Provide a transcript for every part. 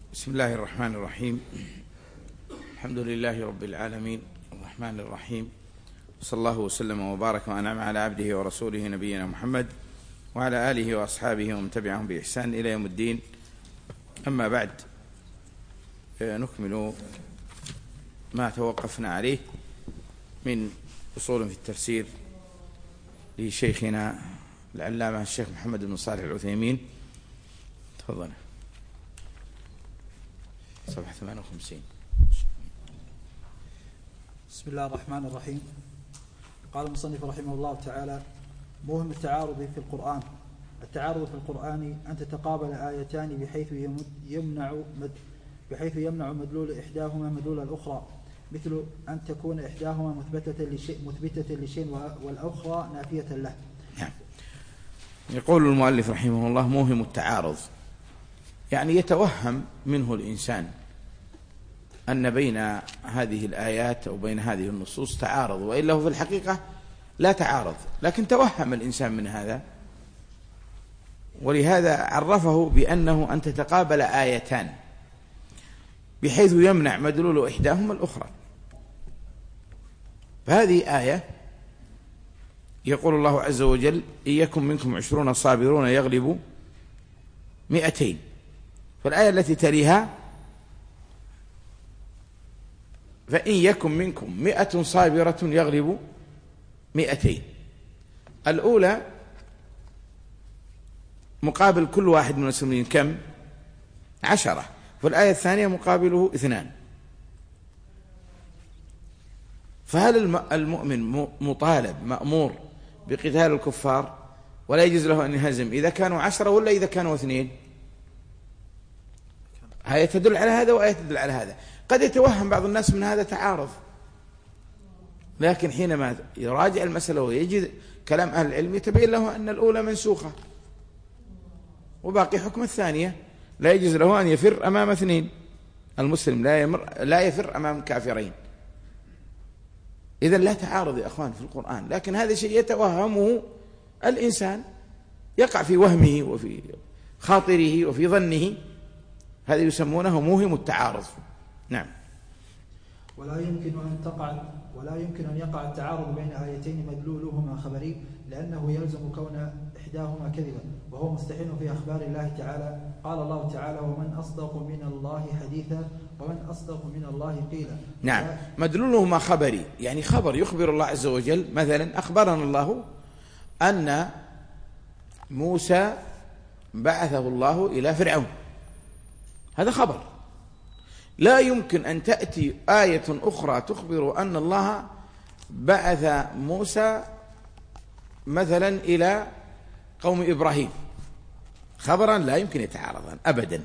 بسم الله الرحمن الرحيم. الحمد لله رب العالمين الرحمن الرحيم، صلى الله وسلم وبارك وأنعم على عبده ورسوله نبينا محمد وعلى آله وأصحابه ومن تبعهم بإحسان إلى يوم الدين. أما بعد، نكمل ما توقفنا عليه من أصول في التفسير لشيخنا العلامة الشيخ محمد بن صالح العثيمين. تفضل. صفحة 58. بسم الله الرحمن الرحيم. قال المصنف رحمه الله تعالى: موهم التعارض في القرآن. التعارض في القرآن أن تتقابل آيتان بحيث يمنع مدلول إحداهما مدلول الأخرى، مثل أن تكون إحداهما مثبتة لشيء والأخرى نافية له. يقول المؤلف رحمه الله: موهم التعارض، يعني يتوهم منه الإنسان أن بين هذه الآيات أو بين هذه النصوص تعارض، وإلا هو في الحقيقة لا تعارض، لكن توهم الإنسان من هذا، ولهذا عرفه بأنه أن تتقابل آيتان بحيث يمنع مدلول إحداهما الأخرى. فهذه آية يقول الله عز وجل: إن يكن منكم 20 صابرون يغلبوا 200. فالآية التي تليها: فإن يكن منكم 100 صابرة يغلبوا 200. الأولى مقابل كل واحد من المسلمين كم؟ 10. والآية الثانية مقابله 2. فهل المؤمن مطالب مأمور بقتال الكفار ولا يجوز له أن يهزم إذا كانوا 10 ولا إذا كانوا 2؟ آية تدل على هذا وآية تدل على هذا. قد يتوهم بعض الناس من هذا تعارض، لكن حينما يراجع المسألة ويجد كلام أهل العلم يتبين له أن الأولى منسوخة وباقي حكم الثانية. لا يجوز له أن يفر أمام 2. المسلم لا يفر أمام كافرين. إذن لا تعارض يا أخوان في القرآن، لكن هذا شيء يتوهمه الإنسان، يقع في وهمه وفي خاطره وفي ظنه، هذا يسمونه موهم التعارض. نعم. ولا يمكن أن يقع التعارض بين آيتين مدلولهما خبري، لأنه يلزم كون إحداهما كذبا، وهو مستحيل في أخبار الله تعالى. قال الله تعالى: ومن أصدق من الله حديثا ومن أصدق من الله قيلا. نعم. مدلولهما خبري، يعني خبر يخبر الله عز وجل. مثلا أخبرنا الله أن موسى بعثه الله إلى فرعون، هذا خبر. لا يمكن أن تأتي آية أخرى تخبر أن الله بعث موسى مثلا إلى قوم إبراهيم، خبرا لا يمكن يتعارضان أبدا.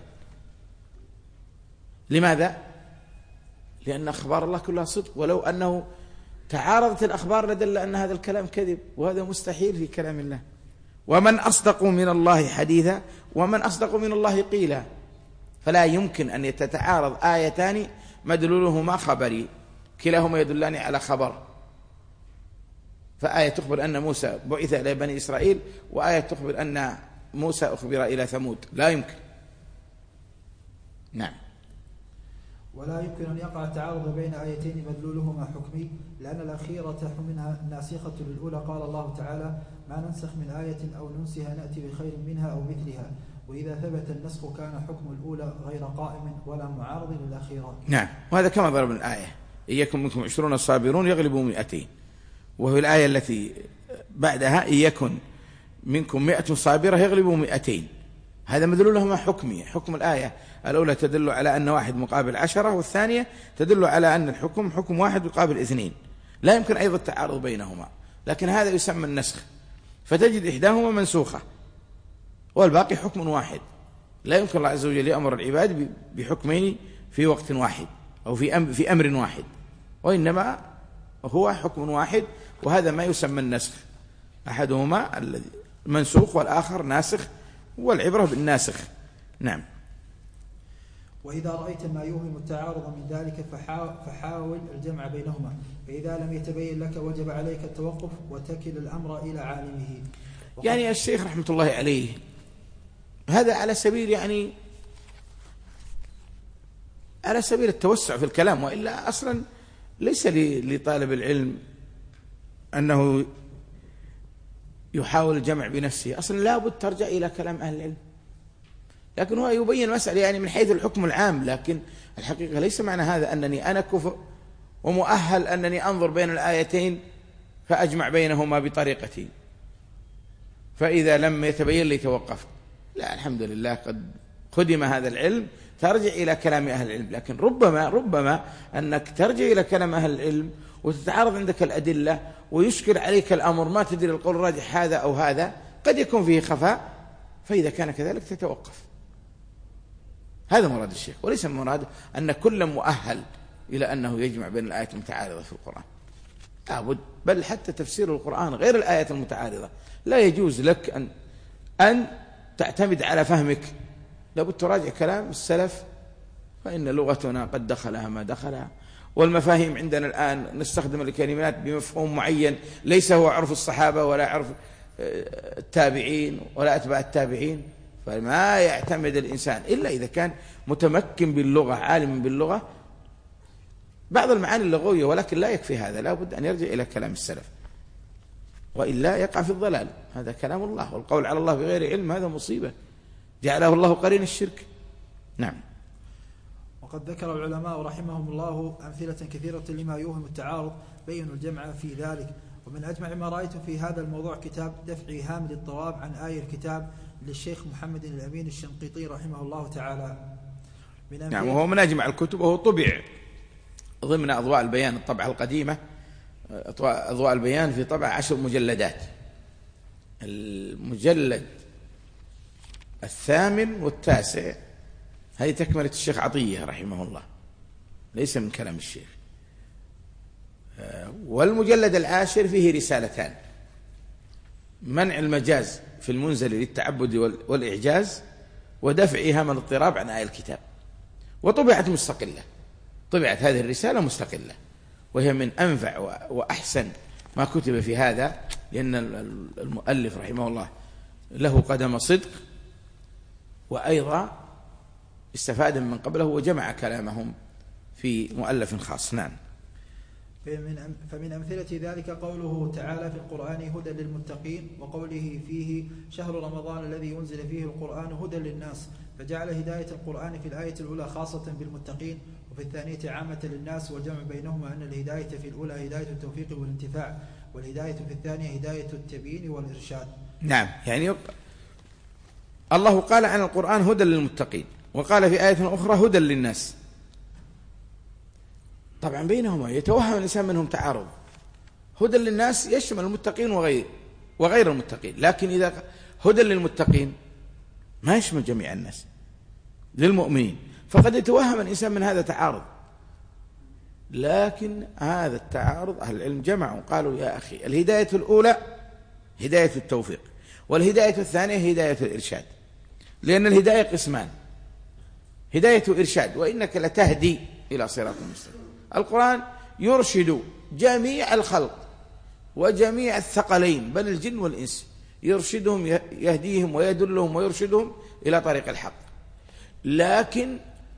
لماذا؟ لأن أخبار الله كلها صدق، ولو أنه تعارضت الأخبار لدل أن هذا الكلام كذب، وهذا مستحيل في كلام الله. ومن أصدق من الله حديثا ومن أصدق من الله قيلا. فلا يمكن أن يتعارض آيتان مدلولهما خبري، كلاهما يدلان على خبر. فآية تخبر أن موسى بعث إلى بني إسرائيل، وآية تخبر أن موسى أخبر إلى ثمود، لا يمكن. نعم. ولا يمكن أن يقع التعارض بين آيتين مدلولهما حكمي، لأن الأخيرة منها ناسخة للأولى. قال الله تعالى: ما ننسخ من آية أو ننسها نأتي بخير منها أو مثلها. وإذا ثبت النسخ كان حكم الأولى غير قائم ولا معارض للأخيرة. نعم. وهذا كما ضرب الآية: إن يكن منكم 20 صابرون يغلبوا 200. وهي الآية التي بعدها: إن يكن منكم 100 صابرة يغلبوا 200. هذا مدلولهما حكمي. حكم الآية الأولى تدل على أن 1 مقابل 10، والثانية تدل على أن الحكم حكم 1 مقابل 2. لا يمكن أيضا التعارض بينهما، لكن هذا يسمى النسخ. فتجد إحداهما منسوخة والباقي حكم واحد. لا يمكن الله عز وجل يأمر العباد بحكمين في وقت واحد أو في أمر واحد، وإنما هو حكم واحد، وهذا ما يسمى النسخ. أحدهما الذي منسوخ والآخر ناسخ، والعبرة بالناسخ. نعم. وإذا رأيت ما يوهم التعارض من ذلك فحاول الجمع بينهما، فإذا لم يتبين لك وجب عليك التوقف وتكل الأمر إلى عالمه. يعني الشيخ رحمة الله عليه هذا على سبيل يعني على سبيل التوسع في الكلام، وإلا أصلا ليس لطالب العلم أنه يحاول الجمع بنفسه، أصلا لابد ترجع إلى كلام أهل العلم. لكن هو يبين المسألة يعني من حيث الحكم العام، لكن الحقيقة ليس معنى هذا أنني أنا كفء ومؤهل أنني أنظر بين الآيتين فأجمع بينهما بطريقتي، فإذا لم يتبين لي توقفت. لا، الحمد لله قد خدم هذا العلم، ترجع إلى كلام أهل العلم. لكن ربما أنك ترجع إلى كلام أهل العلم وتتعارض عندك الأدلة ويشكل عليك الأمر، ما تدري القول الراجح هذا أو هذا، قد يكون فيه خفاء، فإذا كان كذلك تتوقف. هذا مراد الشيخ، وليس مراد أن كل مؤهل إلى أنه يجمع بين الآيات المتعارضة في القرآن، لابد. بل حتى تفسير القرآن غير الآيات المتعارضة لا يجوز لك أن تعتمد على فهمك، لابد تراجع كلام السلف، فإن لغتنا قد دخلها ما دخلها، والمفاهيم عندنا الآن نستخدم الكلمات بمفهوم معين ليس هو عرف الصحابة ولا عرف التابعين ولا أتباع التابعين. فما يعتمد الإنسان إلا إذا كان متمكن باللغة، عالم باللغة، بعض المعاني اللغوية، ولكن لا يكفي هذا، لا بد أن يرجع إلى كلام السلف، وإلا يقع في الضلال. هذا كلام الله، والقول على الله بغير علم هذا مصيبة جعله الله قرين الشرك. نعم. وقد ذكر العلماء رحمهم الله أمثلة كثيرة لما يوهم التعارض، بينوا الجمع في ذلك. ومن أجمع ما رأيت في هذا الموضوع كتاب دفع هام الاضطراب عن آي الكتاب للشيخ محمد الأمين الشنقيطي رحمه الله تعالى. نعم، وهو من أجمع الكتب، وهو طبع ضمن أضواء البيان الطبعة القديمة، أضواء البيان في طبع 10 مجلدات. المجلد 8 و9 هذه تكملة الشيخ عطية رحمه الله، ليس من كلام الشيخ. والمجلد 10 فيه رسالتان: منع المجاز في المنزل للتعبد والإعجاز، ودفع إيهام الاضطراب عن آي الكتاب. وطبعت مستقلة، طبعت هذه الرسالة مستقلة، وهي من أنفع وأحسن ما كتب في هذا، لأن المؤلف رحمه الله له قدم صدق، وأيضا استفاد من قبله وجمع كلامهم في مؤلف خاص. نعم. فمن أمثلة ذلك قوله تعالى في القرآن: هدى للمتقين، وقوله فيه: شهر رمضان الذي أنزل فيه القرآن هدى للناس، فجعل هداية القرآن في الآية الأولى خاصة بالمتقين، وفي الثانية عامة للناس، والجمع بينهما أن الهداية في الأولى هداية التوفيق والانتفاع، والهداية في الثانية هداية التبيين والإرشاد. نعم، يعني الله قال عن القرآن هدى للمتقين، وقال في آية أخرى هدى للناس. طبعا بينهما يتوهم الإنسان منهم تعارض. هدى للناس يشمل المتقين وغير المتقين، لكن إذا هدى للمتقين ما يشمل جميع الناس، للمؤمنين، فقد يتوهم الإنسان من هذا تعارض. لكن هذا التعارض أهل العلم جمعوا، قالوا: يا أخي، الهداية الأولى هداية التوفيق، والهداية الثانية هداية الإرشاد، لأن الهداية قسمان: هداية إرشاد، وإنك لتهدي إلى صراط مستقيم. القرآن يرشد جميع الخلق وجميع الثقلين، بل الجن والإنس، يرشدهم، يهديهم ويدلهم ويرشدهم إلى طريق الحق. لكن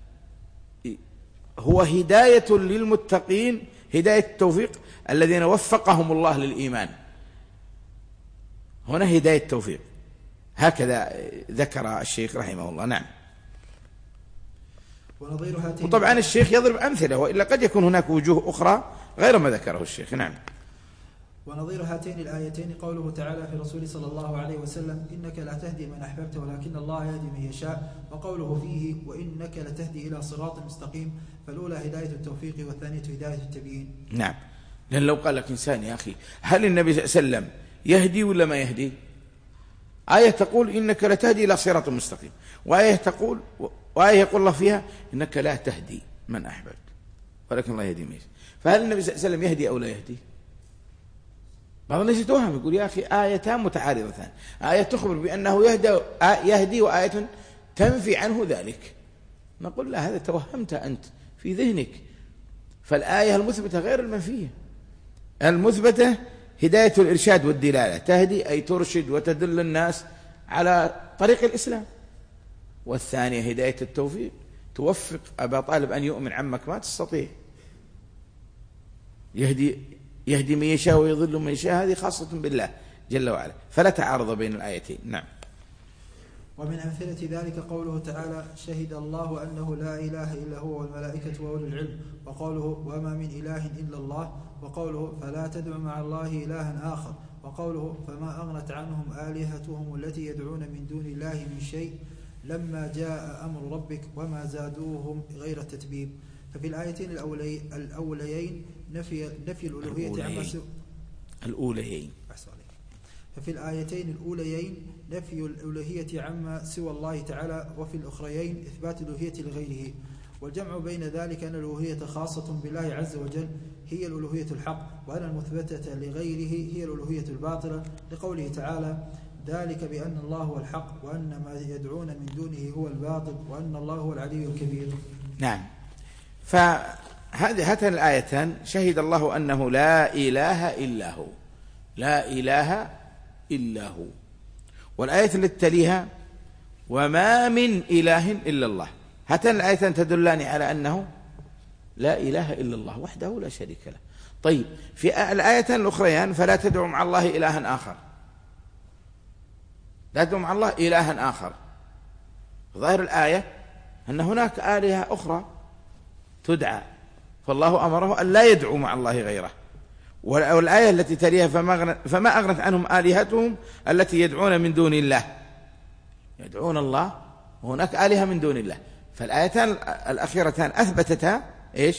هو هداية للمتقين، هداية التوفيق، الذين وفقهم الله للإيمان. هنا هداية التوفيق، هكذا ذكر الشيخ رحمه الله. نعم. وطبعا الشيخ يضرب أمثلة، وإلا قد يكون هناك وجوه أخرى غير ما ذكره الشيخ. نعم. ونظير هاتين الآيتين قوله تعالى في رسول صلى الله عليه وسلم: إنك لا تهدي من أحببت ولكن الله يهدي من يشاء، وقوله فيه: وإنك لتهدي إلى صراط مستقيم، فالأولى هداية التوفيق والثانية هداية التبيين. نعم، لأن لو قال لك إنسان: يا أخي، هل النبي صلى الله عليه وسلم يهدي ولا ما يهدي؟ آية تقول: إنك لتهدي إلى صراط مستقيم، وآية يقول الله فيها: إنك لا تهدي من أحببت ولكن الله يهدي من يشاء. فهل النبي صلى الله عليه وسلم يهدي أو لا يهدي؟ بعض الناس يتوهم، يقول: يا أخي، آيتان متعارضتان، آية تخبر بأنه يهدي، وآية تنفي عنه ذلك. نقول: لا، هذا توهمت أنت في ذهنك، فالآية المثبتة غير المنفية. المثبتة هداية الإرشاد والدلالة، تهدي أي ترشد وتدل الناس على طريق الإسلام. والثانية هداية التوفيق، توفق أبا طالب أن يؤمن عمك ما تستطيع. يهدي من يشاء ويضل من يشاء، هذه خاصة بالله جل وعلا، فلا تعارض بين الآيتين. نعم. ومن أمثلة ذلك قوله تعالى: شهد الله أنه لا إله إلا هو والملائكة وأولو العلم، وقوله: وما من إله إلا الله، وقوله: فلا تدع مع الله إلها آخر، وقوله: فما أغنت عنهم آلهتهم التي يدعون من دون الله من شيء لما جاء أمر ربك وما زادوهم غير التتبيب. ففي الآيتين الأوليين نفي الألوهية عما سوى الأوليين. ففي الآيتين الأوليين نفي الألوهية عما سوى الله تعالى، وفي الأخريين إثبات الألوهية لغيره. والجمع بين ذلك أن الألوهية خاصة بالله عز وجل هي الألوهية الحق، وأن المثبتة لغيره هي الألوهية الباطلة، لقوله تعالى: ذلك بأن الله هو الحق وأن ما يدعون من دونه هو الباطل وأن الله هو العلي الكبير. نعم. هاتان الآيتان شهد الله أنه لا إله إلا هو، لا إله إلا هو. والآية التي تليها: وما من إله إلا الله. هاتان الآيتان تدلان على أنه لا إله إلا الله وحده لا شريك له. طيب، في الآيتان الأخريان: فلا تدعوا مع الله إلها آخر، لا تدعوا مع الله إلها آخر. ظاهر الآية أن هناك آلهة أخرى تدعى، فالله أمره أن لا يدعو مع الله غيره. والآية التي تليها: فما أغنت عنهم آلهتهم التي يدعون من دون الله. يدعون الله وهناك آلهة من دون الله. فالآيتان الأخيرتان أثبتتا إيش؟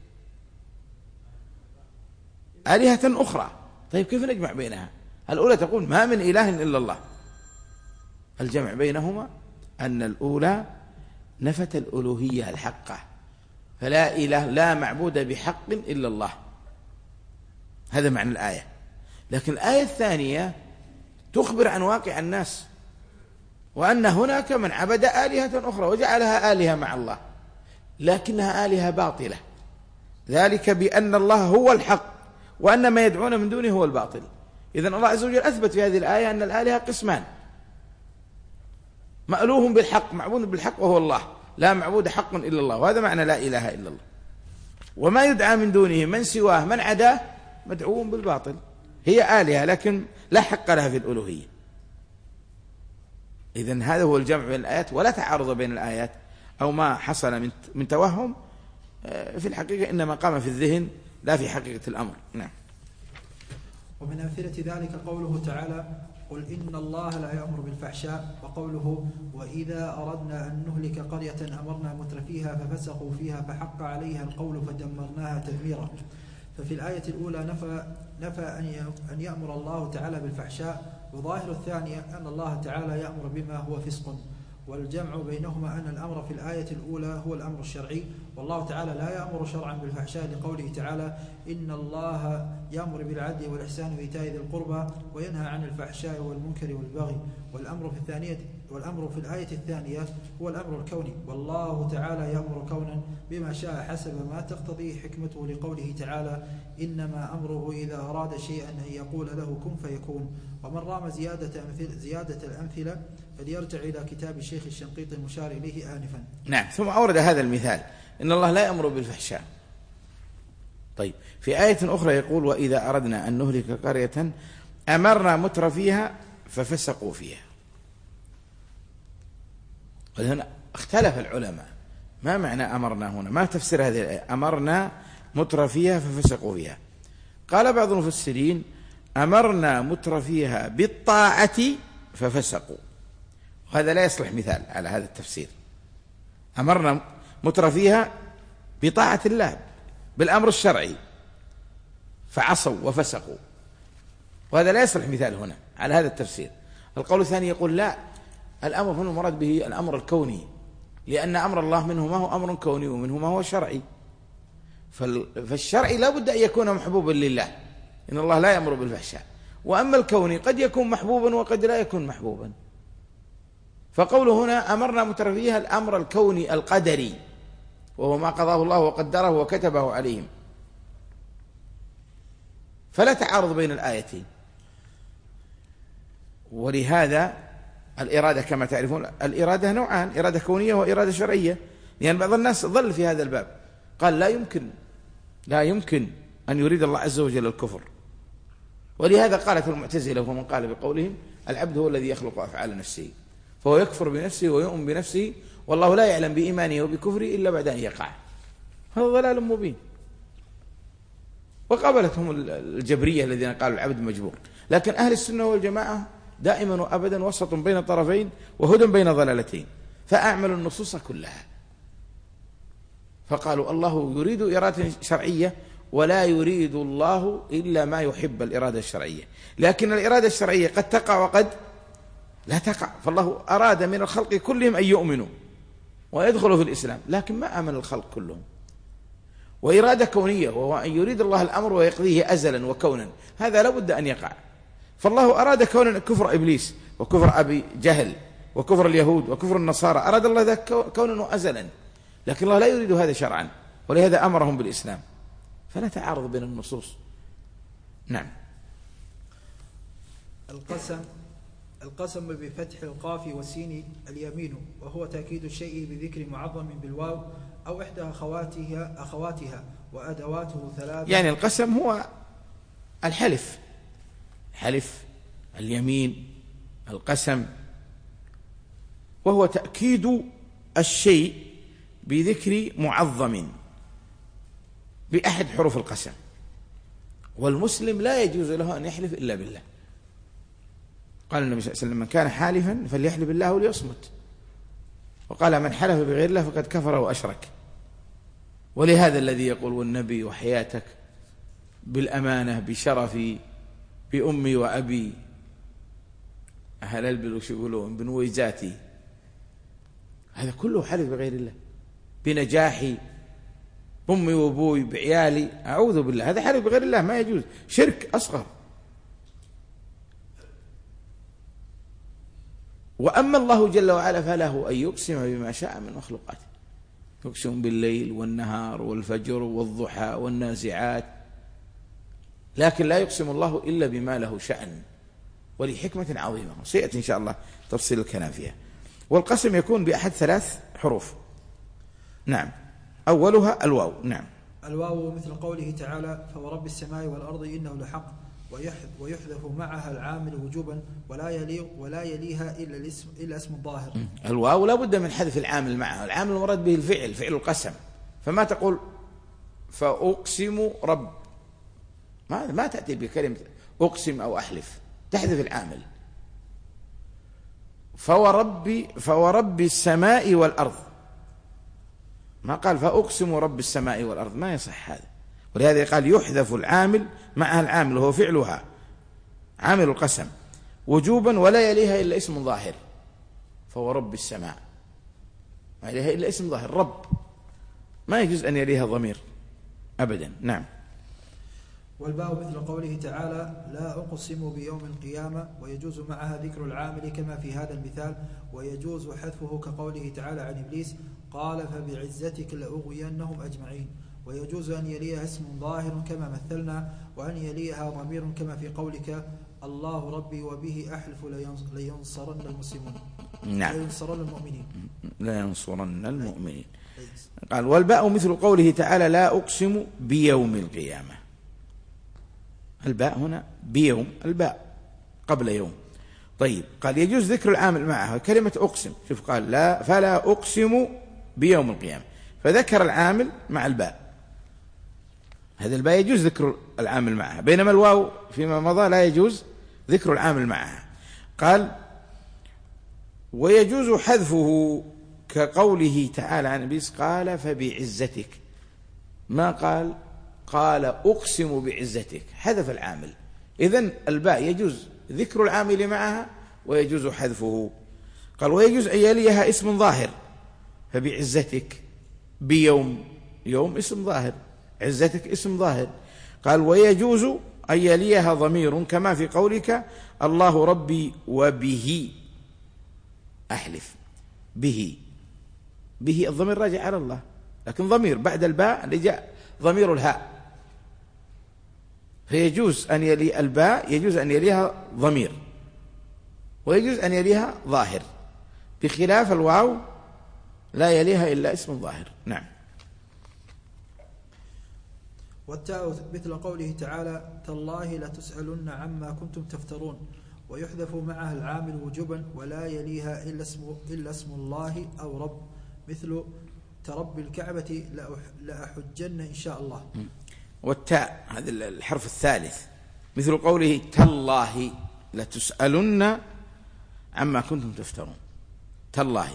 آلهة أخرى. طيب، كيف نجمع بينها؟ الأولى تقول: ما من إله إلا الله. الجمع بينهما أن الأولى نفت الألوهية الحقة، فلا إله لا معبود بحق إلا الله، هذا معنى الآية. لكن الآية الثانية تخبر عن واقع الناس، وأن هناك من عبد آلهة أخرى وجعلها آلهة مع الله، لكنها آلهة باطلة. ذلك بأن الله هو الحق وأن ما يدعون من دونه هو الباطل. إذن الله عز وجل أثبت في هذه الآية أن الآلهة قسمان: مألوه بالحق، معبود بالحق وهو الله، لا معبود حق إلا الله، وهذا معنى لا إله إلا الله. وما يدعى من دونه من سواه من عداه مدعو بالباطل، هي آلهة لكن لا حق لها في الألوهية. إذن هذا هو الجمع بين الآيات، ولا تعارض بين الآيات أو ما حصل من توهم في الحقيقة، إنما قام في الذهن لا في حقيقة الأمر. نعم. ومن أمثلة ذلك قوله تعالى: قل إن الله لا يأمر بالفحشاء، وقوله: وإذا أردنا أن نهلك قرية أمرنا مترفيها ففسقوا فيها فحق عليها القول فدمرناها تدميرا. ففي الآية الأولى نفى أن يأمر الله تعالى بالفحشاء، وظاهر الثانية أن الله تعالى يأمر بما هو فسق. والجمع بينهما أن الأمر في الآية الأولى هو الأمر الشرعي، والله تعالى لا يأمر شرعا بالفحشاء، لقوله تعالى: إن الله يأمر بالعدل والإحسان وإيتاء ذي القربى وينهى عن الفحشاء والمنكر والبغي. والأمر في الآية الثانية هو الأمر الكوني، والله تعالى يأمر كونا بما شاء حسب ما تقتضيه حكمته، لقوله تعالى: إنما أمره إذا أراد شيئا أن يقول له كن فيكون. ومن رام زيادة الأمثلة فليرجع إلى كتاب الشيخ الشنقيطي المشار إليه آنفا. نعم. ثم أورد هذا المثال: إن الله لا يأمر بالفحشاء. طيب، في آية أخرى يقول: وإذا أردنا أن نهلك قرية أمرنا مترفيها ففسقوا فيها. هنا اختلف العلماء ما معنى أمرنا هنا، ما تفسير هذه الآية أمرنا مترفيها ففسقوا فيها. قال بعض المفسرين: أمرنا مترفيها بالطاعة ففسقوا. وهذا لا يصلح مثال على هذا التفسير. أمرنا مترفيها بطاعة الله بالأمر الشرعي فعصوا وفسقوا، وهذا لا يصلح مثال هنا على هذا التفسير. القول الثاني يقول: لا، الأمر هنا المراد به الأمر الكوني، لأن أمر الله منه ما هو أمر كوني ومنه ما هو شرعي. فالشرعي لا بد أن يكون محبوبا لله، إن الله لا يأمر بالفحشاء. وأما الكوني قد يكون محبوبا وقد لا يكون محبوبا. فقوله هنا أمرنا مترفيها الأمر الكوني القدري، وهو ما قضاه الله وقدره وكتبه عليهم. فلا تعارض بين الآيتين. ولهذا الإرادة كما تعرفون الإرادة نوعان: إرادة كونية وإرادة شرعية. يعني بعض الناس ظل في هذا الباب، قال لا يمكن أن يريد الله عز وجل الكفر. ولهذا قالت المعتزلة ومن قال بقولهم العبد هو الذي يخلق أفعال نفسه، فهو يكفر بنفسه ويؤمن بنفسه، والله لا يعلم بإيمانه وبكفره إلا بعد أن يقع. هذا ضلال مبين. وقابلتهم الجبرية الذين قالوا العبد مجبور. لكن أهل السنة والجماعة دائما وأبدا وسط بين طرفين وهدى بين ضلالتين، فأعملوا النصوص كلها. فقالوا الله يريد إرادة شرعية، ولا يريد الله إلا ما يحب الإرادة الشرعية، لكن الإرادة الشرعية قد تقع وقد لا تقع. فالله أراد من الخلق كلهم أن يؤمنوا ويدخلوا في الإسلام، لكن ما آمن الخلق كلهم. وإرادة كونية، وهو أن يريد الله الأمر ويقضيه أزلا وكونا، هذا لا بد أن يقع. فالله أراد كونا كفر إبليس وكفر أبي جهل وكفر اليهود وكفر النصارى، أراد الله ذلك كونا وأزلا، لكن الله لا يريد هذا شرعا، ولهذا أمرهم بالإسلام. فلا تعارض بين النصوص. نعم. القسم بفتح القاف والسين اليمين، وهو تأكيد الشيء بذكر معظم بالواو أو إحدى أخواتها وأدواته ثلاثة. يعني القسم هو الحلف، اليمين، القسم، وهو تأكيد الشيء بذكر معظم بأحد حروف القسم. والمسلم لا يجوز له أن يحلف إلا بالله. قال النبي صلى الله عليه وسلم من كان حالفا فليحلف بالله وليصمت، وقال من حلف بغير الله فقد كفر وأشرك. ولهذا الذي يقول والنبي وحياتك بالأمانة بشرفي بأمي وأبي أهل البلوش يقولون بنويزاتي، هذا كله حلف بغير الله. بنجاحي بأمي وأبوي بعيالي، أعوذ بالله، هذا حلف بغير الله، ما يجوز، شرك أصغر. وأما الله جل وعلا فله أن يقسم بما شاء من مخلوقاته، يقسم بالليل والنهار والفجر والضحى والنازعات، لكن لا يقسم الله إلا بما له شأن ولحكمة عظيمة، سيأتي إن شاء الله تفصيل الكلام فيها. والقسم يكون بأحد 3 حروف. نعم. أولها الواو. نعم. الواو مثل قوله تعالى فورب السماء والأرض إنه لحق، ويحذف معها العامل وجوبا ولا يليها إلا اسم الظاهر. الواو لا بد من حذف العامل معها، العامل المراد به الفعل، فعل القسم. فما تقول فأقسم رب، ما تأتي بكلمة أقسم أو أحلف، تحذف العامل. فورب السماء والأرض، ما قال فأقسم رب السماء والأرض، ما يصح هذا. ولهذا قال يحذف العامل معها العامل وهو فعلها، عامل القسم، وجوبا ولا يليها إلا اسم ظاهر. فورب السماء ما يليها إلا اسم ظاهر، رب، ما يجوز أن يليها ضمير أبدا. نعم. والباء مثل قوله تعالى لا أقسم بيوم القيامة، ويجوز معها ذكر العامل كما في هذا المثال، ويجوز حذفه كقوله تعالى عن إبليس قال فبعزتك لأغوينهم أجمعين. ويجوز أن يليها اسم ظاهر كما مثلنا، وأن يليها ضمير كما في قولك الله ربي وبه أحلف لينصرن المسلمون. نعم. لينصرن المؤمنين. قال والباء مثل قوله تعالى لا أقسم بيوم القيامة. الباء هنا بيوم، الباء قبل يوم. طيب قال يجوز ذكر العامل معها كلمة أقسم، شوف قال لا فلا أقسم بيوم القيامة، فذكر العامل مع الباء، هذا الباء يجوز ذكر العامل معها، بينما الواو فيما مضى لا يجوز ذكر العامل معها. قال ويجوز حذفه كقوله تعالى عن إبليس قال فبعزتك، ما قال أقسم بعزتك، حذف العامل. إذن الباء يجوز ذكر العامل معها ويجوز حذفه. قال ويجوز أن يليها اسم ظاهر، فبعزتك بيوم، يوم اسم ظاهر، عزتك اسم ظاهر. قال ويجوز أن يليها ضمير كما في قولك الله ربي وبه أحلف. به الضمير راجع على الله، لكن ضمير بعد الباء اللي جاء ضمير الهاء، فيجوز أن يلي الباء، يجوز أن يليها ضمير ويجوز أن يليها ظاهر، بخلاف الواو لا يليها إلا اسم ظاهر. نعم. والتاء مثل قوله تعالى تالله لتسألن عما كنتم تفترون، ويحذف معها العامل وجوبا ولا يليها إلا اسم الله أو رب، مثل ترب الكعبة لأحجن إن شاء الله. والتاء هذا الحرف الثالث مثل قوله تالله لتسألن عما كنتم تفترون، تالله،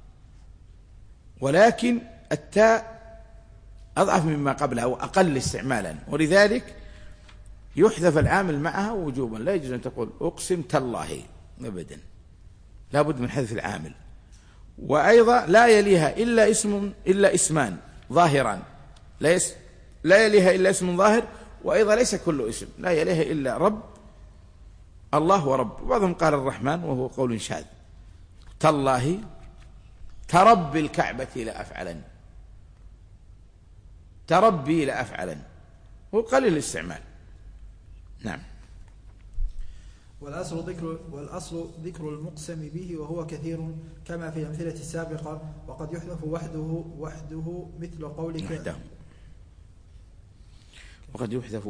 ولكن التاء أضعف مما قبلها وأقل استعمالا، ولذلك يحذف العامل معها وجوبا. لا يجوز أن تقول أقسم تالله أبدا، لا بد من حذف العامل. وأيضا لا يليها إلا اسمان ظاهران، لا يليها إلا اسم ظاهر، وأيضا ليس كل اسم، لا يليها إلا رب، الله ورب. وبعضهم قال الرحمن وهو قول شاذ. تالله ترب الكعبة لأفعلن، تربي لأفعلن، هو قليل الاستعمال. نعم. والأصل ذكر المقسم به وهو كثير كما في الأمثلة السابقة، وقد يحذف وحده مثل قولك وحده. وقد يحذف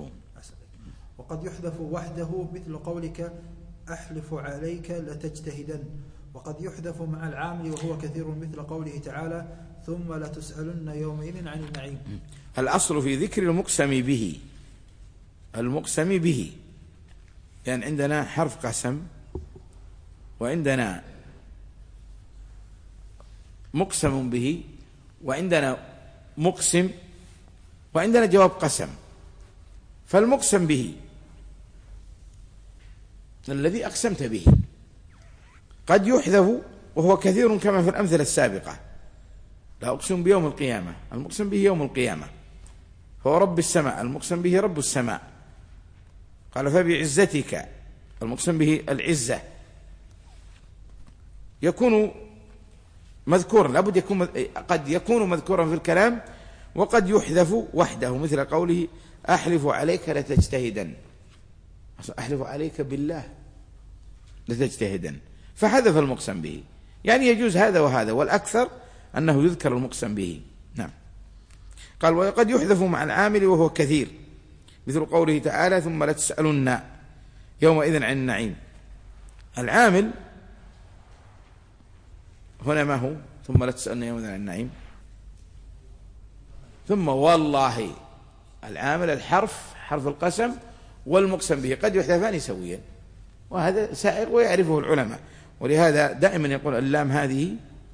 وحده مثل قولك أحلف عليك لتجتهدن، وقد يحذف مع العامل وهو كثير مثل قوله تعالى ثم لتسألن يومئذ عن النعيم. الأصل في ذكر المقسم به، يعني عندنا حرف قسم، وعندنا مقسم به، وعندنا مقسم، وعندنا جواب قسم. فالمقسم به الذي أقسمت به قد يحذف وهو كثير كما في الأمثلة السابقة. لا أقسم بيوم القيامة، المقسم به يوم القيامة، فهو رب السماء، المقسم به رب السماء. قال فبعزتك، المقسم به العزة، يكون مذكورا، لابد يكون قد يكون مذكورا في الكلام، وقد يحذف وحده مثل قوله أحلف عليك لتجتهدن، أحلف عليك بالله لتجتهدن، فحذف المقسم به. يعني يجوز هذا وهذا، والأكثر أنه يذكر المقسم به. نعم. قال وقد يحذف مع العامل وهو كثير مثل قوله تعالى ثم لتسألن يومئذ عن النعيم. العامل هنا ما هو؟ ثم لتسألن يومئذ عن النعيم. ثم والله، العامل الحرف حرف القسم والمقسم به قد يحذفان سويا، وهذا سائغ ويعرفه العلماء. ولهذا دائما يقول اللام هذه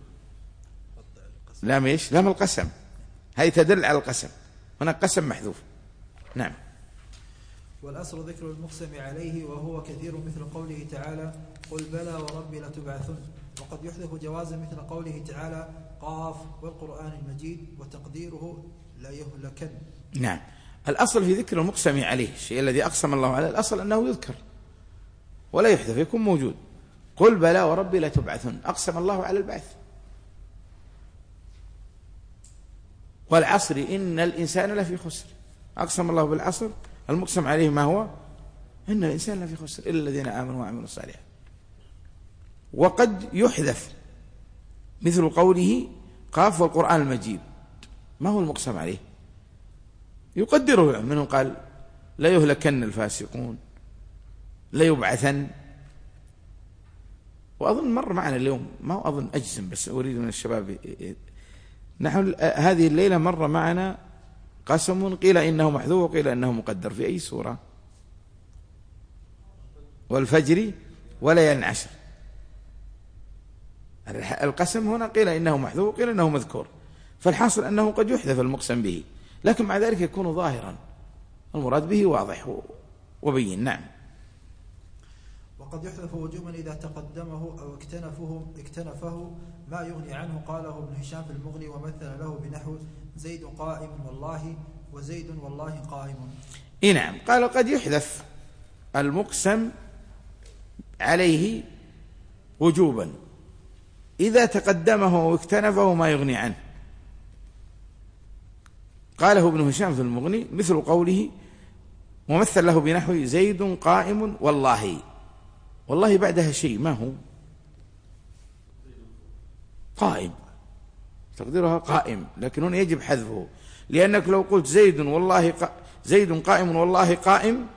لام ايش؟ لام القسم، هذه تدل على القسم، هنا قسم محذوف. نعم. والأصل ذكر المقسم عليه وهو كثير مثل قوله تعالى قل بلى وربي لتبعثن، وقد يحذف جوازا مثل قوله تعالى قاف والقرآن المجيد، وتقديره لا يهلكن. نعم. الأصل في ذكر المقسم عليه، الشيء الذي أقسم الله عليه، الأصل أنه يذكر ولا يحذف، يكون موجود. قل بلى وربي لتبعثن، أقسم الله على البعث. والعصر إن الإنسان لفي خسر، أقسم الله بالعصر، المقسم عليه ما هو؟ إن الإنسان لفي خسر إلا الذين آمنوا وعملوا الصالحات. وقد يحذف مثل قوله قاف والقرآن المجيد، ما هو المقسم عليه؟ يقدره، منهم قال لا يهلكن الفاسقون، لا يبعثن. وأظن مر معنا اليوم، ما أظن أجزم، بس أريد من الشباب، نحن هذه الليلة مر معنا قسم قيل إنه محذوف وقيل إنه مقدر، في أي سورة؟ والفجر وليال عشر. القسم هنا قيل إنه محذوف وقيل إنه مذكور، فالحاصل أنه قد يحذف المقسم به، لكن مع ذلك يكون ظاهرا، المراد به واضح وبين. نعم. وقد يحذف وجوبا إذا تقدمه أو اكتنفه ما يغني عنه، قاله ابن هشام في المغني، ومثل له بنحو زيد قائم والله، وزيد والله قائم. نعم. قال قد يحذف المقسم عليه وجوبا إذا تقدمه واكتنفه ما يغني عنه. قاله ابن هشام في المغني مثل قوله ومثل له بنحو زيد قائم والله، والله بعدها شيء، ما هو؟ قائم، تقديرها قائم، لكن هنا يجب حذفه، لأنك لو قلت زيد قائم والله قائم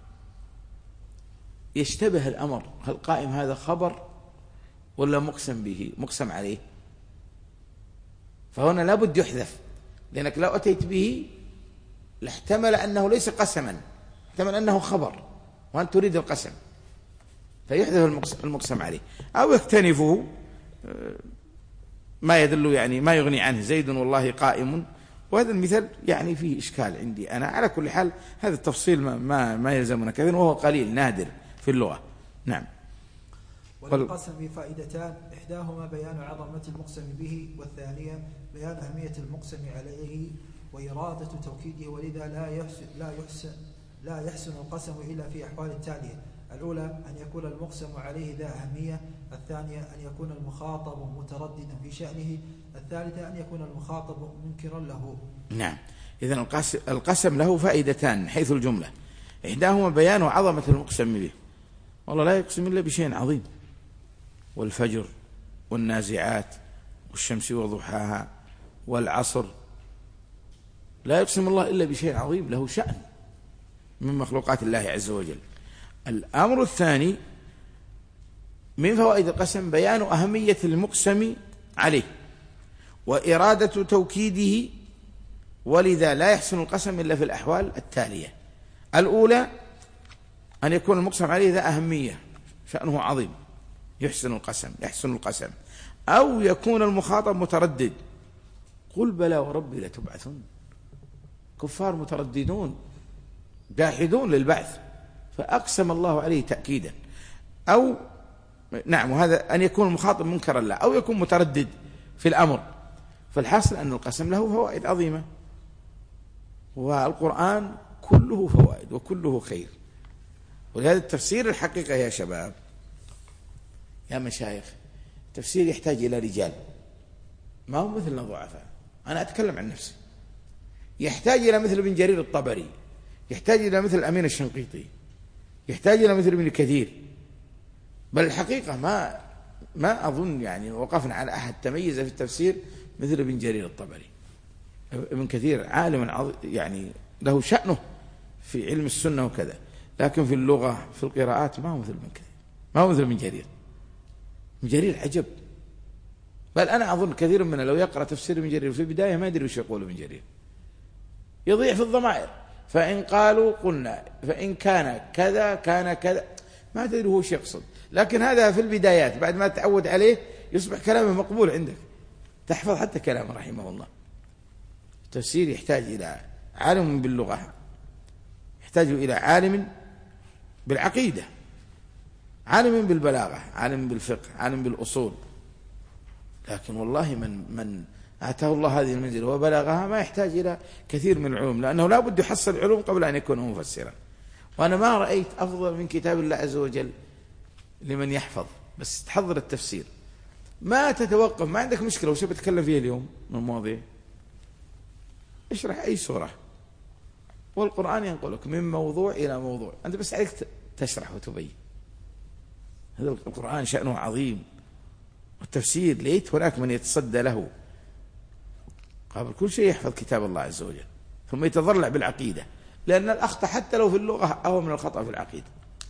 يشتبه الأمر، هل قائم هذا خبر ولا مقسم به مقسم عليه؟ فهنا لابد يحذف، لأنك لو أتيت به لاحتمل أنه ليس قسما، احتمل أنه خبر وأنت تريد القسم، فيحذف المقسم عليه، أو يكتنفه ما يدل يعني ما يغني عنه زيد والله قائم. وهذا المثال يعني فيه إشكال عندي أنا. على كل حال هذا التفصيل ما يلزمنا كثير، وهو قليل نادر في اللغة. نعم. وللقسم فائدتان، إحداهما بيان عظمة المقسم به، والثانية بيان أهمية المقسم عليه وإرادة توكيده، ولذا لا يحسن القسم إلا في أحوال التالية: الأولى أن يكون المقسم عليه ذا أهمية، الثانية أن يكون المخاطب مترددا في شأنه، الثالثة أن يكون المخاطب منكرا له. نعم. إذن القسم له فائدتان من حيث الجملة، إحداهما بيان عظمة المقسم به، والله لا يقسم إلا بشيء عظيم، والفجر والنازعات والشمس وضحاها والعصر، لا يقسم الله إلا بشيء عظيم له شأن من مخلوقات الله عز وجل. الأمر الثاني من فوائد القسم بيان أهمية المقسم عليه وإرادة توكيده، ولذا لا يحسن القسم إلا في الأحوال التالية: الأولى أن يكون المقسم عليه ذا أهمية شأنه عظيم يحسن القسم، أو يكون المخاطب متردد، قل بلى وربي لتبعثن، كفار مترددون جاحدون للبعث، فأقسم الله عليه تأكيدا. أو نعم، وهذا أن يكون المخاطب منكرا له أو يكون متردد في الأمر. فالحاصل أن القسم له فوائد عظيمة، والقرآن كله فوائد وكله خير. ولهذا التفسير الحقيقة يا شباب يا مشايخ، تفسير يحتاج إلى رجال، ما هو مثلنا ضعفاء. أنا أتكلم عن نفسي، يحتاج إلى مثل ابن جرير الطبري، يحتاج إلى مثل الأمين الشنقيطي، يحتاج إلى مثل ابن كثير. بل الحقيقة ما أظن يعني وقفنا على أحد تميز في التفسير مثل ابن جرير الطبري. ابن كثير عالم يعني له شأنه في علم السنة وكذا، لكن في اللغة في القراءات ما هو مثل ابن كثير، ما هو مثل ابن جرير. ابن جرير عجب. بل أنا أظن كثير منا لو يقرأ تفسير ابن جرير في البداية ما يدري وش يقول ابن جرير، يضيع في الضمائر، فإن قالوا قلنا، فإن كان كذا كان كذا، ما تدري هو وش يقصد. لكن هذا في البدايات، بعد ما تعود عليه يصبح كلامه مقبول عندك، تحفظ حتى كلامه رحمه الله. التفسير يحتاج إلى عالم باللغة، يحتاج إلى عالم بالعقيدة، عالم بالبلاغة، عالم بالفقه، عالم بالأصول. لكن والله من آتاه الله هذه المنزلة وبلغها ما يحتاج إلى كثير من العلوم، لأنه لا بد يحصل العلوم قبل أن يكون مفسرا. وأنا ما رأيت أفضل من كتاب الله عز وجل لمن يحفظ، بس تحضر التفسير ما تتوقف، ما عندك مشكلة وش بتكلم فيه اليوم من المواضيع، اشرح أي سورة والقرآن ينقلك من موضوع إلى موضوع، أنت بس عليك تشرح وتبين. هذا القرآن شأنه عظيم، والتفسير ليت هناك من يتصدى له قبل كل شيء يحفظ كتاب الله عز وجل، ثم يتضلع بالعقيدة، لأن الأخطأ حتى لو في اللغة أهو من الخطأ في العقيدة.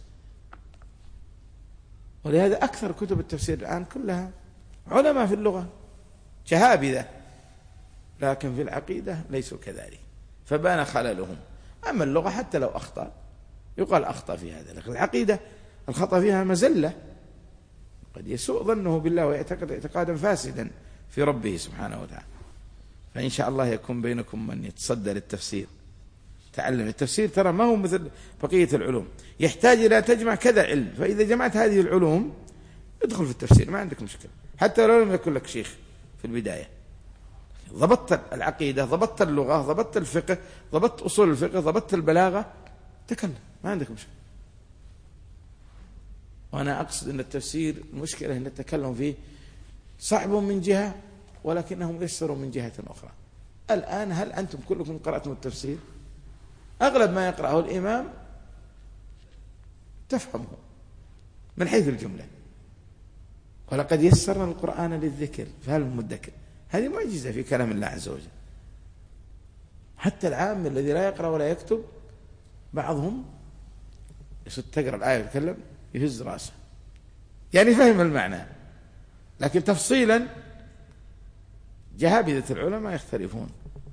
ولهذا أكثر كتب التفسير الآن كلها علماء في اللغة جهابذة، لكن في العقيدة ليسوا كذلك، فبان خللهم. أما اللغة حتى لو أخطأ يقال أخطأ في هذا، لكن العقيدة الخطأ فيها مزلة، قد يسوء ظنه بالله ويعتقد اعتقادا فاسدا في ربه سبحانه وتعالى. فإن شاء الله يكون بينكم من يتصدى للتفسير، تعلم التفسير، ترى ما هو مثل بقية العلوم، يحتاج إلى تجمع كذا علم، فإذا جمعت هذه العلوم ادخل في التفسير ما عندك مشكلة، حتى لو لم يكن لك شيخ في البداية. ضبطت العقيدة، ضبطت اللغة، ضبطت الفقه، ضبطت أصول الفقه، ضبطت البلاغة، تكلم ما عندك مشكلة. وأنا أقصد أن التفسير المشكلة أن التكلم فيه صعب من جهة ولكنه ميسر من جهة أخرى. الآن هل أنتم كلكم قرأتم التفسير؟ أغلب ما يقرأه الإمام تفهمه من حيث الجملة. ولقد يسرنا القرآن للذكر فهل من مدكر. هذه معجزة في كلام الله عز وجل. حتى العام الذي لا يقرأ ولا يكتب بعضهم يصد تقرأ الآية ويتكلم يهز راسه، يعني فهم المعنى، لكن تفصيلا جهابذة العلماء يختلفون.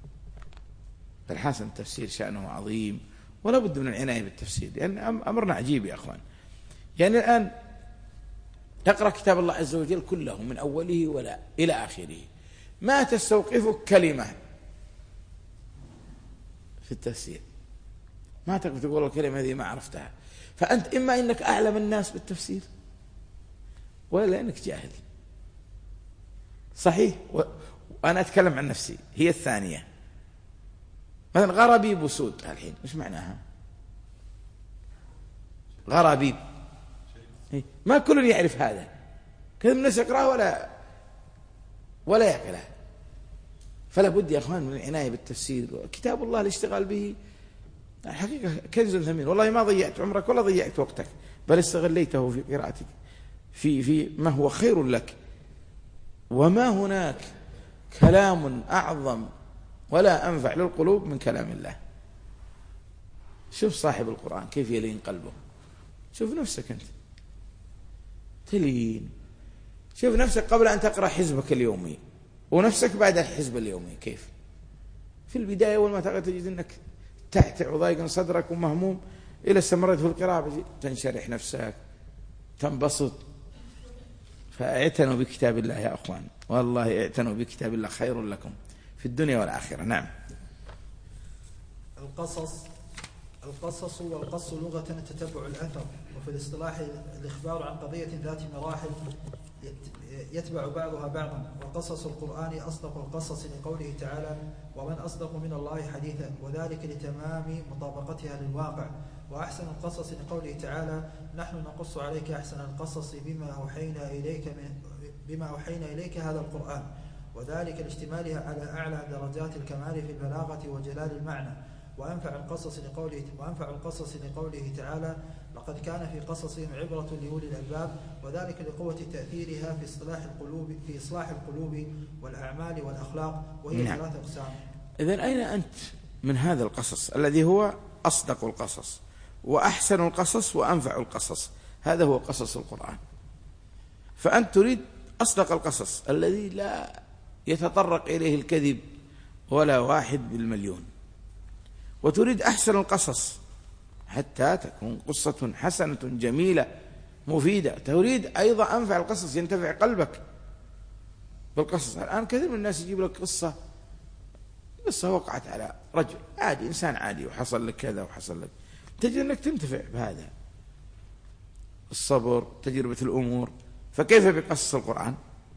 الحسن التفسير شأنه عظيم ولا بد من العناية بالتفسير، لأن أمرنا عجيب يا أخوان. يعني الآن تقرأ كتاب الله عز وجل كله من أوله ولا إلى آخره، ما تستوقفك كلمة في التفسير، ما تقدر تقول الكلمة هذه ما عرفتها، فأنت إما إنك أعلم الناس بالتفسير ولا إنك جاهل. صحيح، وأنا أتكلم عن نفسي، هي الثانية. مثلا غرابيب وسود الحين إيش معناها؟ غرابيب ما كل يعرف هذا، كذا الناس يقرأه ولا يعقله. فلا بد يا أخوان من العناية بالتفسير. كتاب الله الاشتغال به حقيقة كنز ثمين، والله ما ضيعت عمرك ولا ضيعت وقتك، بل استغليته في قراءتك في ما هو خير لك. وما هناك كلام أعظم ولا أنفع للقلوب من كلام الله. شوف صاحب القرآن كيف يلين قلبه، شوف نفسك أنت تلين، شوف نفسك قبل أن تقرأ حزبك اليومي ونفسك بعد الحزب اليومي كيف. في البداية أول ما تجد أنك تعتع وضايق صدرك ومهموم، إلى استمرت في القراءة تنشرح نفسك تنبسط. فاعتنوا بكتاب الله يا أخوان، والله اعتنوا بكتاب الله خير لكم في الدنيا والآخرة. نعم. القصص والقص لغة تتبع الأثر، وفي الاصطلاح الإخبار عن قضية ذات مراحل يتبع بعضها بعضا. وقصص القرآن أصدق القصص لقوله تعالى: ومن أصدق من الله حديثا، وذلك لتمام مطابقتها للواقع. وأحسن القصص لقوله تعالى: نحن نقص عليك أحسن القصص بما أوحينا إليك هذا القرآن، وذلك لاشتمالها على أعلى درجات الكمال في البلاغة وجلال المعنى. وأنفع القصص لقوله تعالى: لقد كان في قصصهم عبرة لأولي الألباب، وذلك لقوة تأثيرها في إصلاح القلوب والأعمال والأخلاق، وهي نعم. 3 أقسام. إذن أين أنت من هذا القصص الذي هو أصدق القصص وأحسن القصص وأنفع القصص؟ هذا هو قصص القرآن. فأنت تريد أصدق القصص الذي لا يتطرق إليه الكذب ولا واحد بالمليون، وتريد أحسن القصص حتى تكون قصة حسنة جميلة مفيدة. تريد أيضا أنفع القصص ينتفع قلبك بالقصص. الآن كثير من الناس يجيب لك قصة وقعت على رجل عادي، إنسان عادي، وحصل لك كذا وحصل لك، تجد أنك تنتفع بهذا الصبر، تجربة الأمور. فكيف بقصص القرآن؟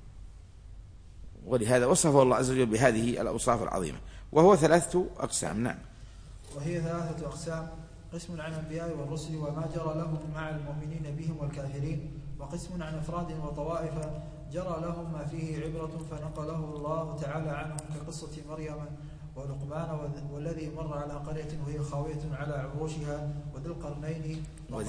ولهذا وصفه الله عز وجل بهذه الأوصاف العظيمة، وهو 3 أقسام. نعم. وهي 3 أقسام: قسم عن الأنبياء والرسل وما جرى لهم مع المؤمنين بهم والكافرين، وقسم عن أفراد وطوائف جرى لهم ما فيه عبرة فنقله الله تعالى عنهم، كقصة مريم ولقمان والذي مر على قرية وهي خاوية على عروشها، وذي القرنين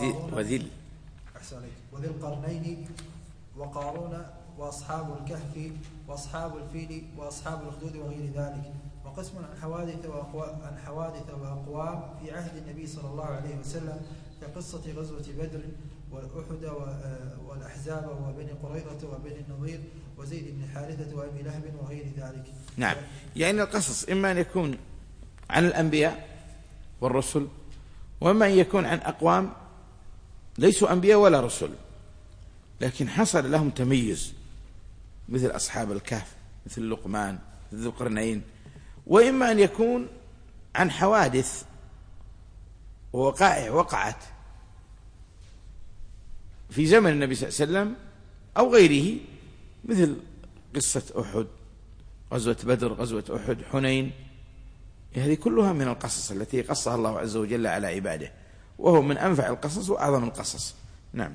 وقارون وأصحاب الكهف وأصحاب الفيل وأصحاب الأخدود وغير ذلك. وقسم عن حوادث وأقوام في عهد النبي صلى الله عليه وسلم، كقصة غزوة بدر والأحد والأحزاب وبني قريظة وبني النضير وزيد بن حارثة وأبي لهب وغير ذلك. نعم. يعني القصص إما أن يكون عن الأنبياء والرسل، وإما أن يكون عن أقوام ليسوا أنبياء ولا رسل لكن حصل لهم تميز، مثل أصحاب الكهف، مثل لقمان، مثل ذو القرنين. وإما أن يكون عن حوادث ووقائع وقعت في زمن النبي صلى الله عليه وسلم أو غيره، مثل قصة أحد، غزوة بدر، غزوة أحد، حنين. هذه كلها من القصص التي قصها الله عز وجل على عباده، وهو من أنفع القصص وأعظم القصص. نعم.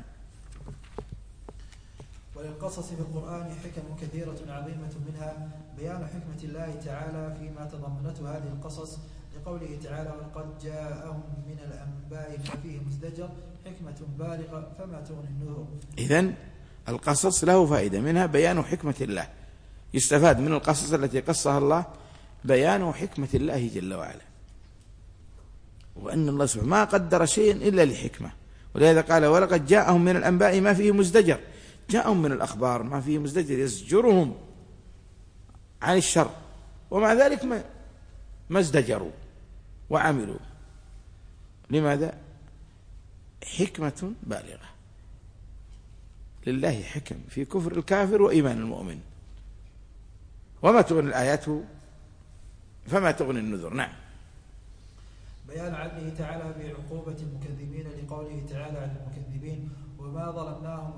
وللقصص في القرآن حكم كثيرة عظيمة، منها بيان حكمة الله تعالى فيما تضمنته هذه القصص، لقوله تعالى: ولقد جاءهم من الأنباء ما فيه مزدجر، حكمة بالغة فما تغني النذر. إذن القصص له فائدة، منها بيان حكمة الله يستفاد من القصص التي قصها الله بيان حكمة الله جل وعلا، وأن الله سبحانه ما قدر شيئا إلا لحكمة. ولهذا قال ولقد جاءهم من الأنباء ما فيه مزدجر، جاءهم من الأخبار ما فيه مزدجر يزجرهم عن الشر، ومع ذلك ما ازدجروا وعملوا. لماذا؟ حكمة بالغة، لله حكم في كفر الكافر وإيمان المؤمن. وما تغني الآيات فما تغني النذر. نعم. بيان عدله تعالى بعقوبة المكذبين لقوله تعالى عن المكذبين وما ظلمناهم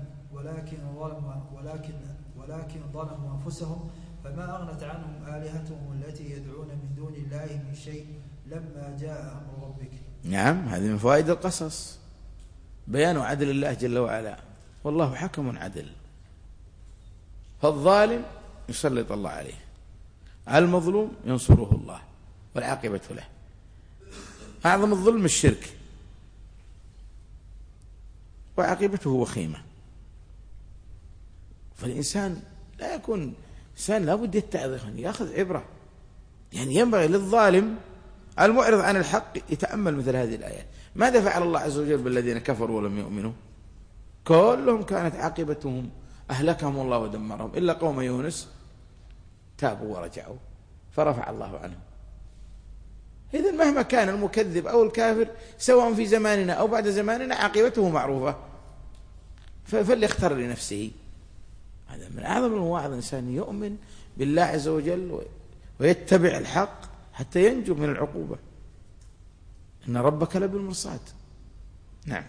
ولكن ظلموا أنفسهم فما أغنت عنهم آلهتهم التي يدعون من دون الله من شيء لما جاء أمر ربك. نعم، هذه من فوائد القصص بيان عدل الله جل وعلا، والله حكم عدل. فالظالم يسلط الله عليه، على المظلوم ينصره الله، والعاقبة له. أعظم الظلم الشرك، وعاقبته وخيمة. فالإنسان لا يكون إنسان، لا بد يتعظ، يأخذ عبرة. يعني ينبغي للظالم المعرض عن الحق يتأمل مثل هذه الآيات. ماذا فعل الله عز وجل بالذين كفروا ولم يؤمنوا؟ كلهم كانت عاقبتهم أهلكهم الله ودمرهم، إلا قوم يونس تابوا ورجعوا فرفع الله عنهم. إذن مهما كان المكذب أو الكافر سواء في زماننا أو بعد زماننا عاقبته معروفة، فليختار لنفسه. هذا من أعظم المواعظ، الإنسان يؤمن بالله عز وجل ويتبع الحق حتى ينجو من العقوبة. إن ربك لبالمرصاد. نعم.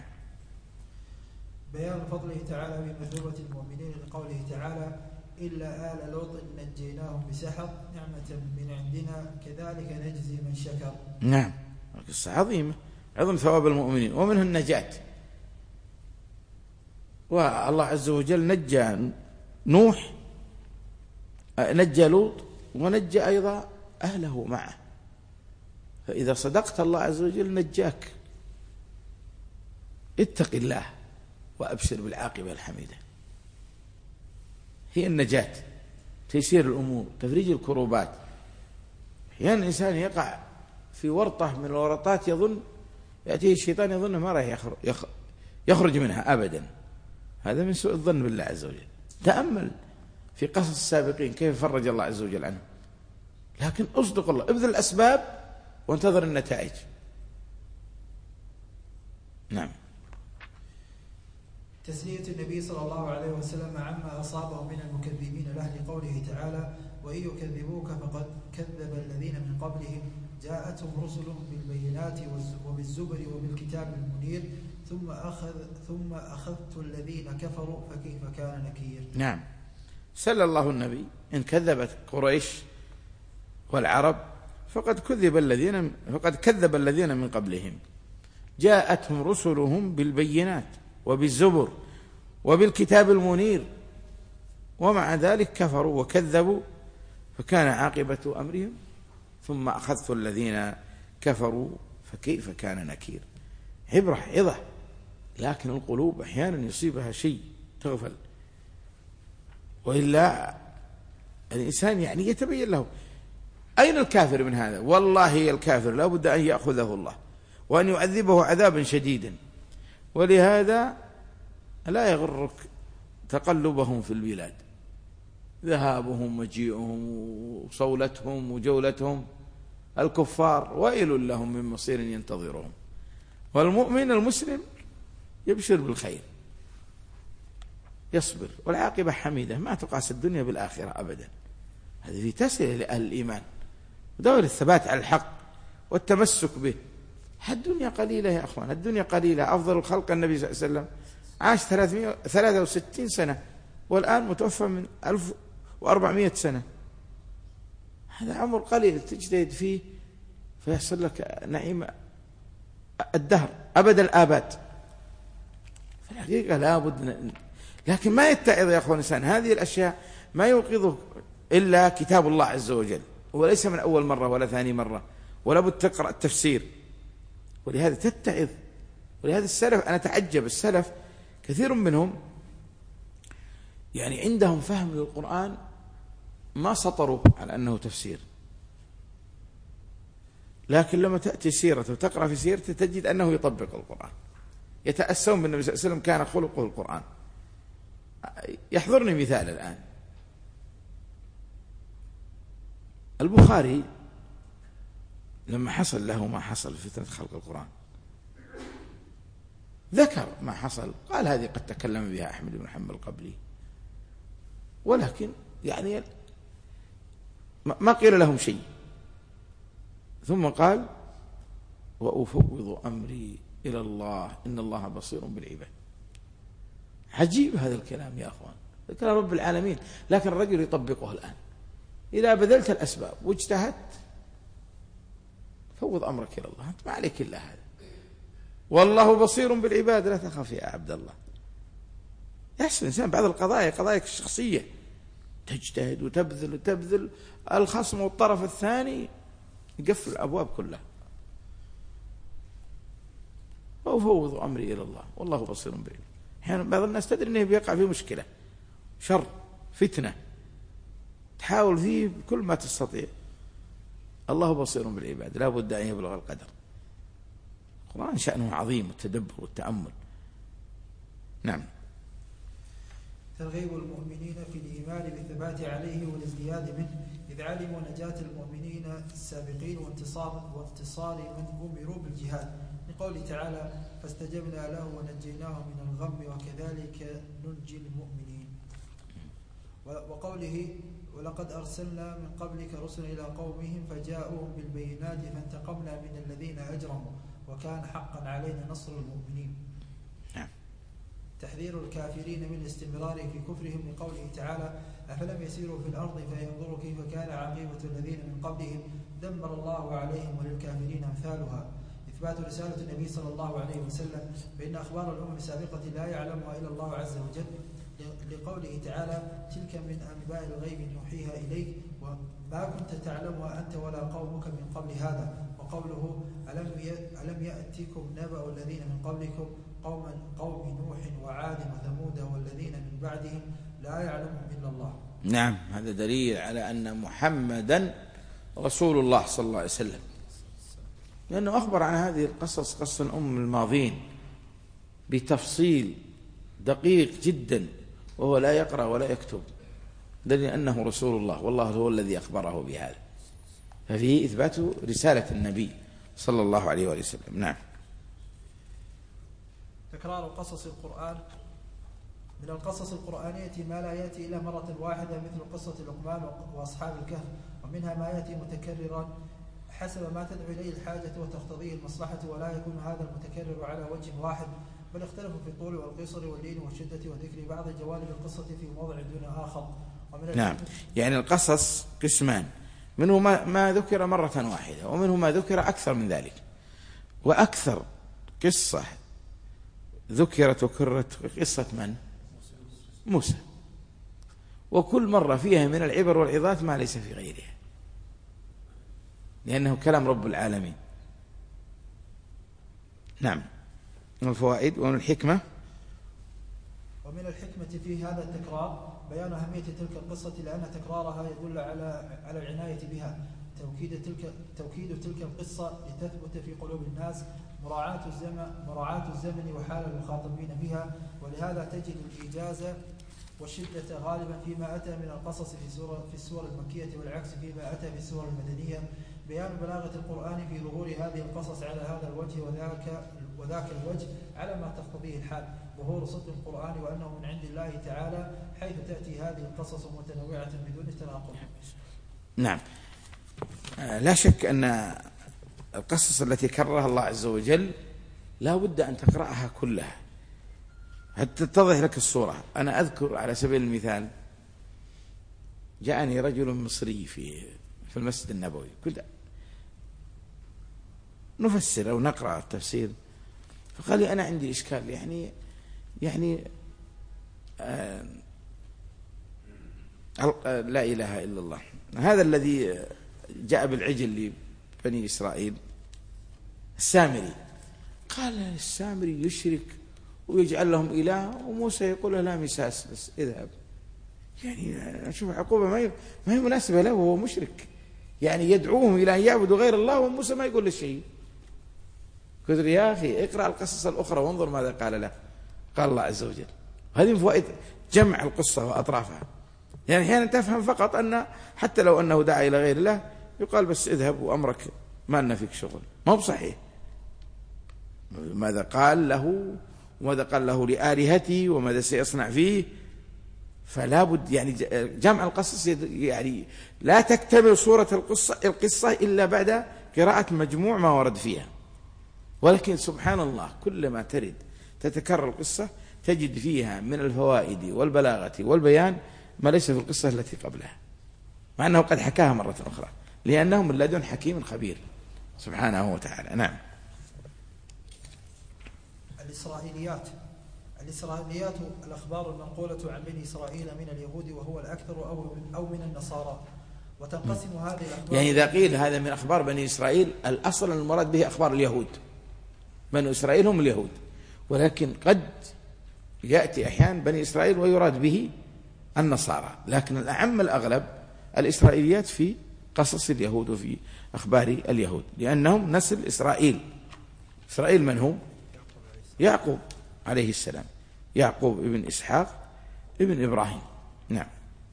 بيان فضله تعالى بمثوبة المؤمنين لقوله تعالى إلا آل لوط نجيناهم بسحر نعمة من عندنا كذلك نجزي من شكر. نعم، قصة عظيمة، عظم ثواب المؤمنين ومنها النجاة. والله عز وجل نجى نوح، نجى لوط، ونجى أيضا أهله معه. فإذا صدقت الله عز وجل نجاك. اتق الله وأبشر بالعاقبة الحميدة. هي النجاة، تيسير الأمور، تفريج الكروبات. أحيانا الإنسان يقع في ورطة من الورطات يظن يأتيه الشيطان يظن ما راح يخرج منها أبدا. هذا من سوء الظن بالله عز وجل. تأمل في قصص السابقين كيف فرج الله عز وجل عنه. لكن أصدق الله، ابذل الأسباب وانتظر النتائج. نعم. تسلية النبي صلى الله عليه وسلم عما أصابه من المكذبين له لقوله تعالى وإن يكذبوك فقد كذب الذين من قبلهم جاءتهم رسلهم بالبينات وبالزبر وبالكتاب المنير ثم أخذت الذين كفروا فكيف كان نكير. نعم. سل الله النبي إن كذبت قريش والعرب فقد كذب الذين من قبلهم جاءتهم رسلهم بالبينات وبالزبر وبالكتاب المنير ومع ذلك كفروا وكذبوا فكان عاقبة أمرهم ثم أخذت الذين كفروا فكيف كان نكير. عبرة عظة، لكن القلوب أحيانا يصيبها شيء تغفل، وإلا الإنسان يعني يتبين له أين الكافر من هذا. والله الكافر لا بد أن يأخذه الله وأن يعذبه عذابا شديدا. ولهذا لا يغرك تقلبهم في البلاد، ذهابهم وجيئهم وصولتهم وجولتهم. الكفار ويل لهم من مصير ينتظرهم. والمؤمن المسلم يبشر بالخير، يصبر، والعاقبة حميدة. ما تقاس الدنيا بالآخرة أبدا. هذه في تسهيل لأهل الإيمان ودور الثبات على الحق والتمسك به. الدنيا قليلة يا أخوان، الدنيا قليلة. أفضل الخلق النبي صلى الله عليه وسلم عاش 363 سنة والآن متوفى من 1400 سنة. هذا عمر قليل تجتهد فيه فيحصل لك نعيم الدهر أبد الآباد. في الحقيقة لا بد، لكن ما يتعظ يا أخوان الإنسان. هذه الأشياء ما يوقظه إلا كتاب الله عز وجل، وليس من أول مرة ولا ثاني مرة، ولا بد تقرأ التفسير. ولهذا تتعظ. ولهذا السلف، أنا تعجب السلف كثير منهم يعني عندهم فهم للقرآن ما سطروا على أنه تفسير، لكن لما تأتي سيرته وتقرأ في سيرته تجد أنه يطبق القرآن، يتأسون بالنبي صلى الله عليه وسلم كان خلقه القرآن. يحضرني مثال الآن، البخاري لما حصل له ما حصل في فتنة خلق القرآن ذكر ما حصل، قال هذه قد تكلم بها أحمد بن حنبل قبلي، ولكن يعني ما قيل لهم شيء، ثم قال وأفوض أمري إلى الله إن الله بصير بالعباد. عجيب هذا الكلام يا أخوان، كلام رب العالمين، لكن الرجل يطبقه الآن. إذا بذلت الأسباب واجتهدت فوض أمرك إلى الله، أنت ما عليك إلا هذا، والله بصير بالعباد، لا تخاف يا عبد الله. يحسن الإنسان بعض القضايا قضايا الشخصية تجتهد وتبذل الخصم والطرف الثاني يقفل الأبواب كلها. وأفوض أمري إلى الله والله بصير بالعباد. أحيانا بعض الناس تدري أنه بيقع في مشكلة، شر، فتنة، تحاول فيه بكل ما تستطيع، الله بصير بالعباد، لا بد أن يبلغ القدر. القرآن شأنه عظيم، التدبر والتأمل. نعم. ترغيب المؤمنين في الإيمان بالثبات عليه والازدياد منه، إذ علموا نجاة المؤمنين السابقين وانتصار من أمروا بالجهاد، لقوله تعالى فاستجبنا له ونجيناه من الغم وكذلك ننجي المؤمنين. وقوله ولقد أرسلنا من قبلك رسلا إلى قومهم فجاءوهم بالبينات فانتقمنا من الذين أجرموا وكان حقا علينا نصر المؤمنين. تحذير الكافرين من الاستمرار في كفرهم، لقوله تعالى أفلم يسيروا في الأرض فينظروا كيف كان عاقبة الذين من قبلهم دمر الله عليهم وللكافرين أمثالها. إثبات رسالة النبي صلى الله عليه وسلم، فإن أخبار الأمم السابقة لا يعلمها إلا الله عز وجل، لقوله تعالى تلك من أنباء الغيب نوحيها إليك وما كنت تعلمها أنت ولا قومك من قبل هذا. وقوله ألم يأتكم نبأ الذين من قبلكم قوم نوح وعاد وثمود والذين من بعدهم لا يعلمهم إلا الله. نعم، هذا دليل على أن محمدا رسول الله صلى الله عليه وسلم، لأنه أخبر عن هذه القصص، قصة الأمم الماضين بتفصيل دقيق جدا، وهو لا يقرأ ولا يكتب، دليل أنه رسول الله، والله هو الذي أخبره بهذا، ففيه إثبات رسالة النبي صلى الله عليه وسلم. نعم. تكرار قصص القرآن، من القصص القرآنية ما لا يأتي إلا مرة واحدة مثل قصة لقمان وأصحاب الكهف، ومنها ما يأتي متكررا حسب ما تدعو إليه الحاجة وتقتضيه المصلحة، ولا يكون هذا المتكرر على وجه واحد، بل اختلفوا في الطول والقصر واللين والشدة وذكر بعض جوانب القصة في موضع دون آخر. نعم، يعني القصص قسمان، منه ما ذكر مرة واحدة، ومنه ما ذكر أكثر من ذلك. وأكثر قصة ذكرت وكررت قصة من؟ موسى، وكل مرة فيها من العبر والعظات ما ليس في غيرها، لأنه كلام رب العالمين. نعم. من الفوائد ومن الحكمة، ومن الحكمة في هذا التكرار بيان أهمية تلك القصة، لأن تكرارها يدل على العناية بها، توكيد تلك القصة لتثبت في قلوب الناس، مراعاة الزمن وحال المخاطبين بها. ولهذا تجد الإيجاز والشدة غالبا فيما أتى من القصص في السور المكية، والعكس فيما أتى في السور المدنية. بيان بلاغة القرآن في ظهور هذه القصص على هذا الوجه وذاك الوجه على ما تقتضيه الحال، ظهور صدق القرآن وأنه من عند الله تعالى، حيث تأتي هذه القصص متنوعة بدون تناقض. نعم، لا شك أن القصص التي كررها الله عز وجل لا بد أن تقرأها كلها حتى تتضح لك الصورة. أنا أذكر على سبيل المثال، جاءني رجل مصري في المسجد النبوي، كنت نفسر أو نقرأ التفسير، فقال لي أنا عندي إشكال، يعني لا إله إلا الله، هذا الذي جاء بالعجل لبني إسرائيل السامري، قال السامري يشرك ويجعل لهم إله، وموسى يقول له لا مساس بس اذهب. يعني أشوف عقوبة ما هي مناسبة له وهو مشرك، يعني يدعوهم إلى أن يعبدوا غير الله وموسى ما يقول له شيء. قلت له يا أخي اقرأ القصص الأخرى وانظر ماذا قال له. قال الله عز وجل. هذه من فوائد جمع القصة وأطرافها. يعني أحيانا تفهم فقط أن حتى لو أنه دعا إلى غير الله يقال بس اذهب وأمرك ما لنا فيك شغل، ما هو بصحيح. ماذا قال له وماذا قال له لآلهته وماذا سيصنع فيه. فلا بد يعني جمع القصص، يعني لا تكتمل صورة القصة إلا بعد قراءة مجموع ما ورد فيها. ولكن سبحان الله كلما ترد تتكرر القصة تجد فيها من الفوائد والبلاغة والبيان ما ليس في القصة التي قبلها، مع أنه قد حكاها مرة أخرى، لأنه من لدن حكيم خبير سبحانه وتعالى. نعم. الإسرائيليات الأخبار المنقولة عن بني إسرائيل من اليهود وهو الأكثر أو من النصارى. وتنقسم هذه الأخبار، يعني إذا قيل هذا من أخبار بني إسرائيل الأصل المراد به أخبار اليهود، بني إسرائيل هم اليهود، ولكن قد يأتي أحيانا بني إسرائيل ويراد به النصارى، لكن الأعم الأغلب الإسرائيليات في قصص اليهود وفي أخبار اليهود، لأنهم نسل إسرائيل. إسرائيل من هو؟ يعقوب عليه السلام، يعقوب ابن إسحاق ابن إبراهيم. نعم.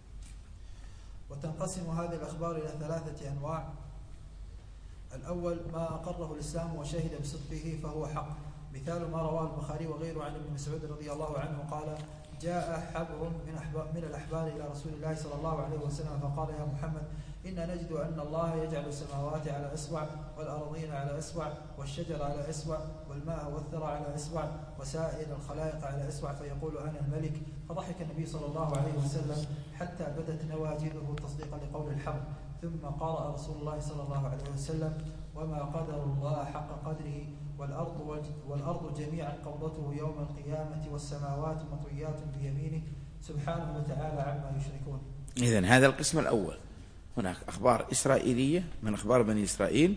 وتنقسم هذه الأخبار إلى 3 أنواع. الأول ما أقره الإسلام وشهد بصدقه فهو حق، مثال ما رواه البخاري وغيره عن ابن مسعود رضي الله عنه قال: جاء حبر من الأحبار إلى رسول الله صلى الله عليه وسلم فقال: يا محمد، إنا نجد أن الله يجعل السماوات على إصبع والأرضين على إصبع والشجر على إصبع والماء والثرى على إصبع وسائر الخلائق على إصبع فيقول أنا الملك. فضحك النبي صلى الله عليه وسلم حتى بدت نواجذه تصديقا لقول الحق، ثم قرأ رسول الله صلى الله عليه وسلم: وما قدر الله حق قدره والأرض جميعا قبضته يوم القيامة والسماوات مطويات بيمينه سبحانه وتعالى عما يشركون. إذن هذا القسم الأول. هناك أخبار إسرائيلية من أخبار بني إسرائيل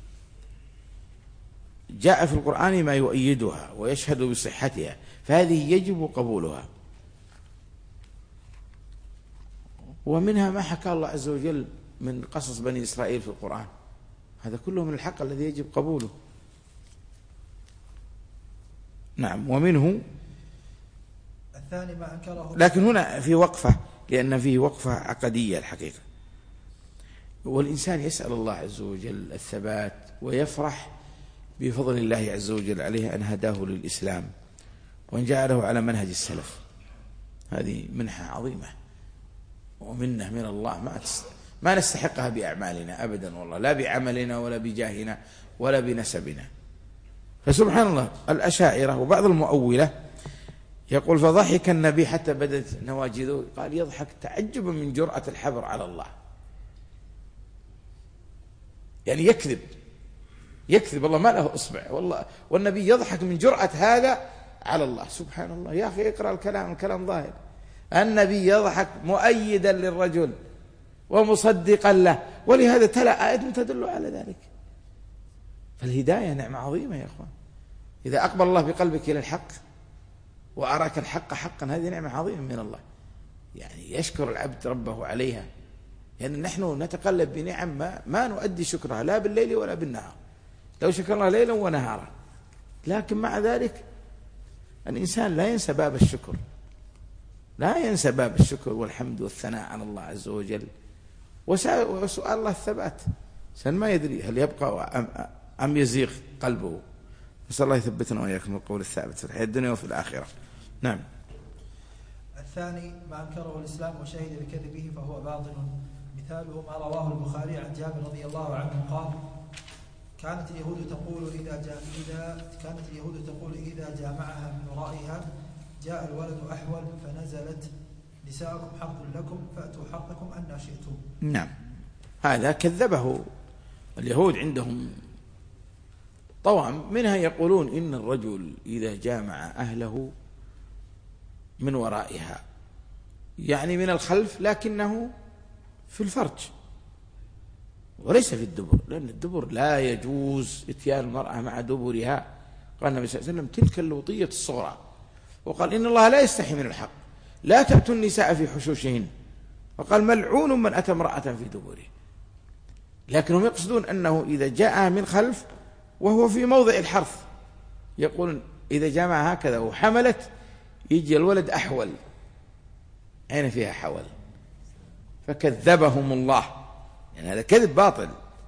جاء في القرآن ما يؤيدها ويشهد بصحتها، فهذه يجب قبولها. ومنها ما حكى الله عز وجل من قصص بني إسرائيل في القرآن، هذا كله من الحق الذي يجب قبوله. نعم. ومنه الثاني ما أنكره، لكن هنا في وقفة، لأن فيه وقفة عقدية الحقيقة. والإنسان يسأل الله عز وجل الثبات ويفرح بفضل الله عز وجل عليه أن هداه للإسلام وأن جعله على منهج السلف. هذه منحة عظيمة ومنة من الله ما نستحقها بأعمالنا أبدا، والله لا بعملنا ولا بجاهنا ولا بنسبنا. فسبحان الله الأشاعرة وبعض المؤولة يقول: فضحك النبي حتى بدت نواجذه. قال: يضحك تعجبا من جرأة الحبر على الله، يعني يكذب الله ما له إصبع والله، والنبي يضحك من جرأة هذا على الله. سبحان الله. يا أخي اقرأ الكلام ظاهر. النبي يضحك مؤيدا للرجل ومصدقا له، ولهذا تلا آيات تدل على ذلك. فالهداية نعمة عظيمة يا أخوان. إذا أقبل الله بقلبك إلى الحق وأراك الحق حقا، هذه نعمة عظيمة من الله، يعني يشكر العبد ربه عليها. يعني نحن نتقلب بنعم ما نؤدي شكرها لا بالليل ولا بالنهار، لو شكرنا ليلا ونهارا. لكن مع ذلك الإنسان لا ينسى باب الشكر، لا ينسى باب الشكر والحمد والثناء على الله عز وجل، وسؤال الله الثبات. إنسان ما يدري هل يبقى أم يزيغ قلبه. نسأل الله يثبتنا وإياكم القول الثابت في الحياة الدنيا وفي الآخرة. نعم. الثاني ما أنكره الإسلام وشهد بكذبه فهو باطل، مثاله ما رواه البخاري عن جابر رضي الله عنه قال: كانت اليهود تقول إذا جامعها من ورائها جاء الولد أحول فنزلت: نساءكم حق لكم فأتوا حقكم أن شئتم. نعم. هذا كذبه اليهود. عندهم طوام منها يقولون إن الرجل إذا جامع أهله من ورائها، يعني من الخلف، لكنه في الفرج وليس في الدبر، لأن الدبر لا يجوز اتيان المرأة مع دبرها. قال النبي صلى الله عليه وسلم: تلك اللوطية الصغرى. وقال: إن الله لا يستحي من الحق، لا تأتوا النساء في حشوشهن وقال ملعون من أتى امرأة في دبره. لكنهم يقصدون أنه إذا جاء من خلف وهو في موضع الحرث، يقولون إذا جمع هكذا وحملت يجي الولد أحول، أين فيها حول؟ فكذبهم الله، يعني هذا كذب باطل.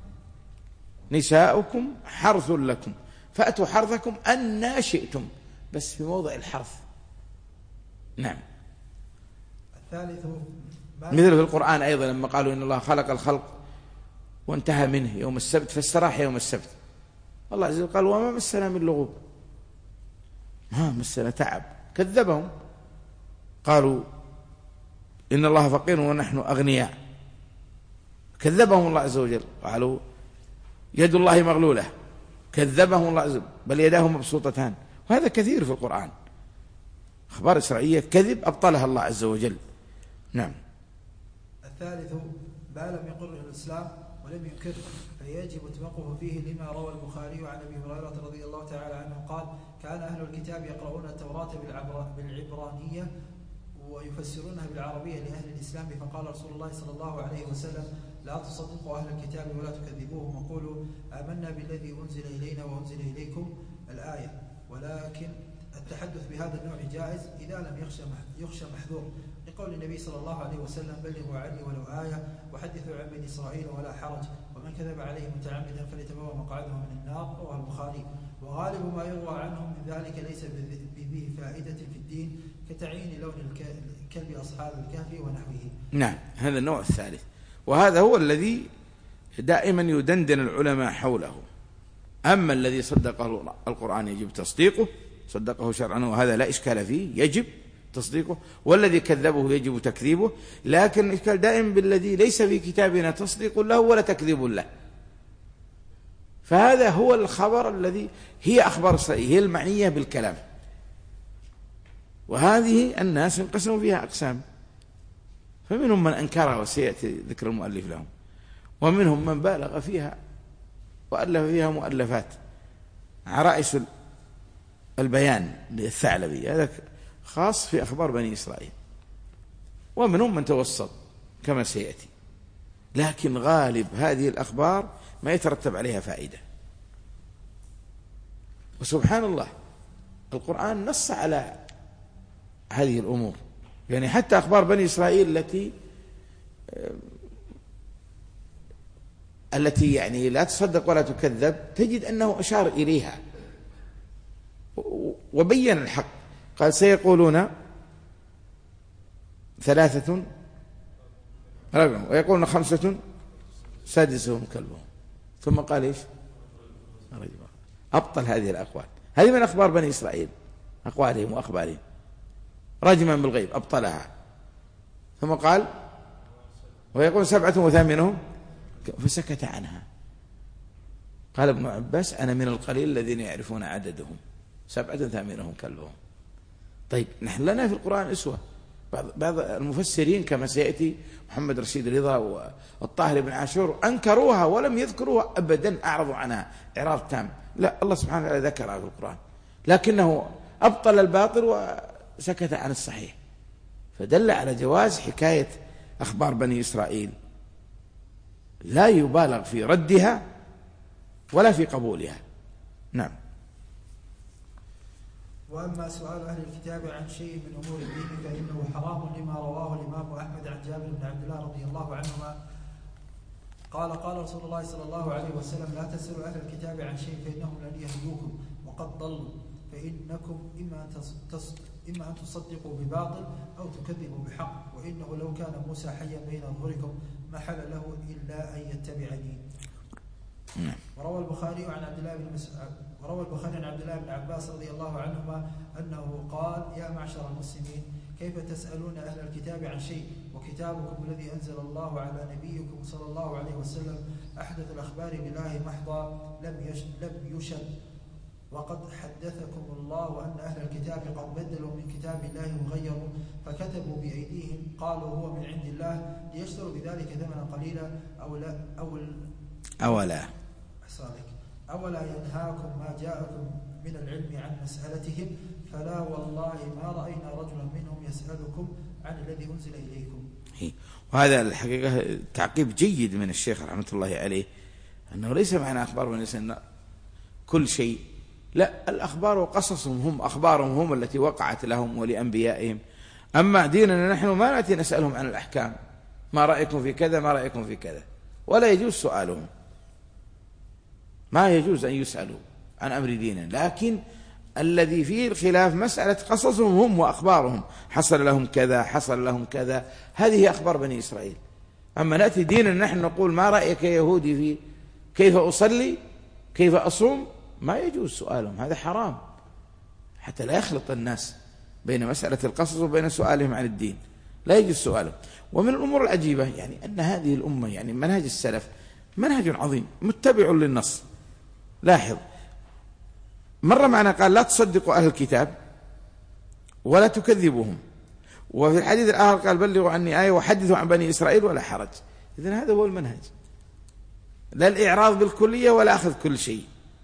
نساؤكم حرث لكم فأتوا حرثكم أنى شئتم، بس في موضع الحرث. نعم. الثالث مثل في القرآن أيضا لما قالوا إن الله خلق الخلق وانتهى منه يوم السبت فاستراح يوم السبت، الله عز وجل قال وما مسنا من لغوب، ما مسنا تعب. كذبهم، قالوا إن الله فقير ونحن أغنياء، كذبهم الله عز وجل. قالوا يد الله مغلولة، كذبهم الله عز وجل، بل يداه مبسوطتان. وهذا كثير في القرآن، أخبار إسرائيلية كذب أبطلها الله عز وجل. نعم. الثالث ما لم يقره الإسلام ولم ينكره فيجب التوقف فيه، لما روى البخاري عن أبي هريرة رضي الله تعالى عنه قال كان أهل الكتاب يقرؤون التوراة بالعبرانية ويفسرونها بالعربية لأهل الإسلام، فقال رسول الله صلى الله عليه وسلم لا تصدقوا أهل الكتاب ولا تكذبوهم وقولوا آمنا بالذي أنزل إلينا وأنزل إليكم الآية. ولكن التحدث بهذا النوع جائز إذا لم يخشى محذور، لقول النبي صلى الله عليه وسلم بلغوا عني ولو آية وحدثوا عن بني إسرائيل ولا حرج، ومن كذب عليه متعمدا فليتبوأ مقعده من النار، رواه البخاري. وغالب ما يروى عنهم من ذلك ليس بذي فائدة في الدين كتعيين لون الكلب أصحاب الكهف ونحوه. نعم، هذا النوع الثالث، وهذا هو الذي دائما يدندن العلماء حوله. أما الذي صدقه القرآن يجب تصديقه، صدقه شرعا وهذا لا إشكال فيه يجب تصديقه، والذي كذبه يجب تكذيبه. لكن الإشكال دائم بالذي ليس في كتابنا تصديق له ولا تكذيب له، فهذا هو الخبر الذي هي أخبار إسرائيل، هي المعنية بالكلام. وهذه الناس انقسموا فيها أقسام، فمنهم من أنكرها وسيأتي ذكر المؤلف لهم، ومنهم من بالغ فيها وألف فيها مؤلفات. عرائس البيان للثعلبي هذا خاص في أخبار بني إسرائيل، ومنهم من توسط كما سيأتي. لكن غالب هذه الأخبار ما يترتب عليها فائدة. وسبحان الله القرآن نص على هذه الأمور، يعني حتى أخبار بني إسرائيل التي يعني لا تصدق ولا تكذب، تجد أنه أشار إليها وبين الحق. قال سيقولون ثلاثة رابعهم ويقولون خمسة سادسهم كلبهم، ثم قال إيش؟ أبطل هذه الأقوال. هذه من أخبار بني إسرائيل، أقوالهم وأخبارهم رجما بالغيب أبطلها. ثم قال ويقول سبعة وثامنهم، فسكت عنها. قال ابن عباس أنا من القليل الذين يعرفون عددهم، 7 ثامنهم كلبهم. طيب نحن لنا في القرآن أسوة. بعض المفسرين كما سيأتي محمد رشيد رضا والطاهر بن عاشور أنكروها ولم يذكروها أبدا، أعرضوا عنها إعراض تام. لا، الله سبحانه وتعالى ذكرها في القرآن لكنه أبطل الباطل وسكت عن الصحيح، فدل على جواز حكاية أخبار بني إسرائيل، لا يبالغ في ردها ولا في قبولها. نعم. وأما سؤال أهل الكتاب عن شيء من أمور الدين فإنه حرام، لما رواه الإمام أحمد عن جابر بن عبد الله رضي الله عنهما قال قال رسول الله صلى الله عليه وسلم لا تسألوا أهل الكتاب عن شيء فإنهم لن يهدوكم وقد ضلوا، فإنكم إما أن تصدقوا بباطل أو تكذبوا بحق، وإنه لو كان موسى حيا بين أظهركم ما حل له إلا أن يتبعني. وروى البخاري عن عبد الله بن عباس رضي الله عنهما أنه قال يا معشر المسلمين كيف تسألون أهل الكتاب عن شيء وكتابكم الذي أنزل الله على نبيكم صلى الله عليه وسلم أحدث الأخبار بالله محضا لم يشد، وقد حدثكم الله أن أهل الكتاب قد بدلوا من كتاب الله وغيروا فكتبوا بأيديهم قالوا هو من عند الله ليشتروا بذلك ثمنا قليلا أولا ينهاكم ما جاءكم من العلم عن مسألتهم، فلا والله ما رأينا رجلا منهم يسألكم عن الذي أنزل إليكم. وهذا الحقيقة تعقيب جيد من الشيخ رحمة الله عليه، أنه ليس معنى أخبار بني إسرائيل كل شيء، لا، الأخبار وقصصهم هم، أخبارهم هم التي وقعت لهم ولأنبيائهم. أما ديننا نحن ما نأتي نسألهم عن الأحكام، ما رأيكم في كذا، ما رأيكم في كذا، ولا يجوز سؤالهم، ما يجوز أن يسألوا عن أمر ديننا. لكن الذي فيه الخلاف مسألة قصصهم هم وأخبارهم، حصل لهم كذا، حصل لهم كذا، هذه أخبار بني إسرائيل. أما نأتي ديننا نحن نقول ما رأيك يا يهودي في كيف أصلي، كيف أصوم، ما يجوز سؤالهم، هذا حرام، حتى لا يخلط الناس بين مسألة القصص وبين سؤالهم عن الدين، لا يجوز سؤالهم. ومن الأمور العجيبة يعني أن هذه الأمة، يعني منهج السلف منهج عظيم متبع للنص. لاحظ، مرة معنا قال لا تصدقوا أهل الكتاب ولا تكذبوهم، وفي الحديث الآخر قال بلغوا عني آية وحدثوا عن بني إسرائيل ولا حرج. إذن هذا هو المنهج، لا الإعراض بالكلية ولا أخذ كل شيء.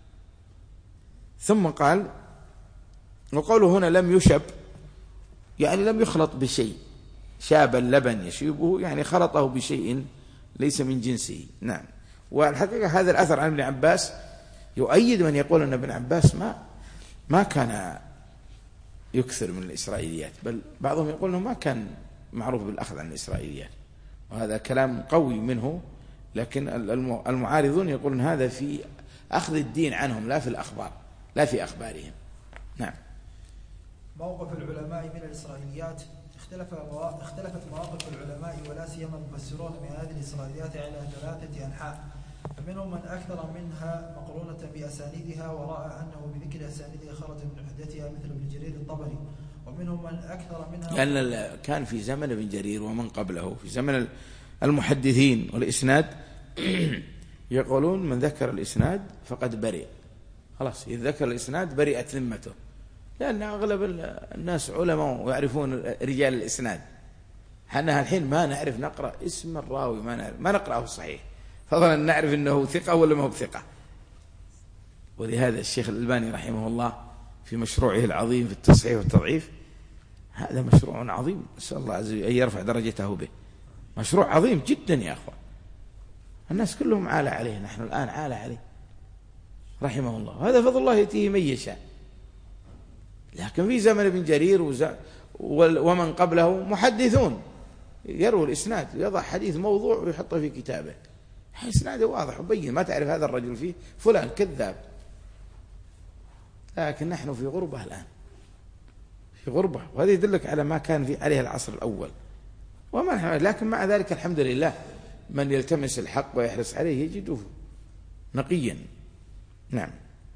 ثم قال وقوله هنا لم يشب، يعني لم يخلط بشيء، شاب اللبن يشيبه، يعني خلطه بشيء ليس من جنسه. نعم. والحقيقة هذا الأثر عن ابن عباس يؤيد من يقول أن ابن عباس ما كان يكثر من الإسرائيليات، بل بعضهم يقول أنه ما كان معروف بالأخذ عن الإسرائيليات، وهذا كلام قوي منه. لكن المعارضون يقولون هذا في أخذ الدين عنهم، لا في الأخبار، لا في أخبارهم. نعم. موقف العلماء من الإسرائيليات. اختلفت مواقف العلماء ولا سيما المفسرون من هذه الإسرائيليات على 3 أنحاء، فمنهم من أكثر منها مقرونة بأسانيدها ورأى أنه بذكر أسانيدها خرج من حدتها مثل ابن جرير الطبري، ومنهم من أكثر منها لأن كان في زمن ابن جرير ومن قبله في زمن المحدثين والإسناد يقولون من ذكر الإسناد فقد برئ، خلاص إذا ذكر الإسناد برئت ذمته، لأن أغلب الناس علماء ويعرفون رجال الإسناد. حنا الحين ما نعرف نقرأ اسم الراوي، ما نقرأه صحيح، فضلا نعرف أنه ثقة ولا ما هو بثقة. ولهذا الشيخ الألباني رحمه الله في مشروعه العظيم في التصحيح والتضعيف، هذا مشروع عظيم، نسأل الله عز وجل أن يرفع درجته به، مشروع عظيم جدا يا أخوان، الناس كلهم عالى عليه، نحن الآن عالى عليه رحمه الله، هذا فضل الله يأتيه من يشاء. لكن في زمن ابن جرير ومن قبله محدثون يروي الإسناد، يضع حديث موضوع ويحطه في كتابه، إسناده واضح وبين، ما تعرف هذا الرجل فيه فلان كذاب. لكن نحن في غربة الآن، في غربة، وهذا يدلك على ما كان عليه العصر الأول. لكن مع ذلك الحمد لله من يلتمس الحق ويحرص عليه يجده نقيا. نعم.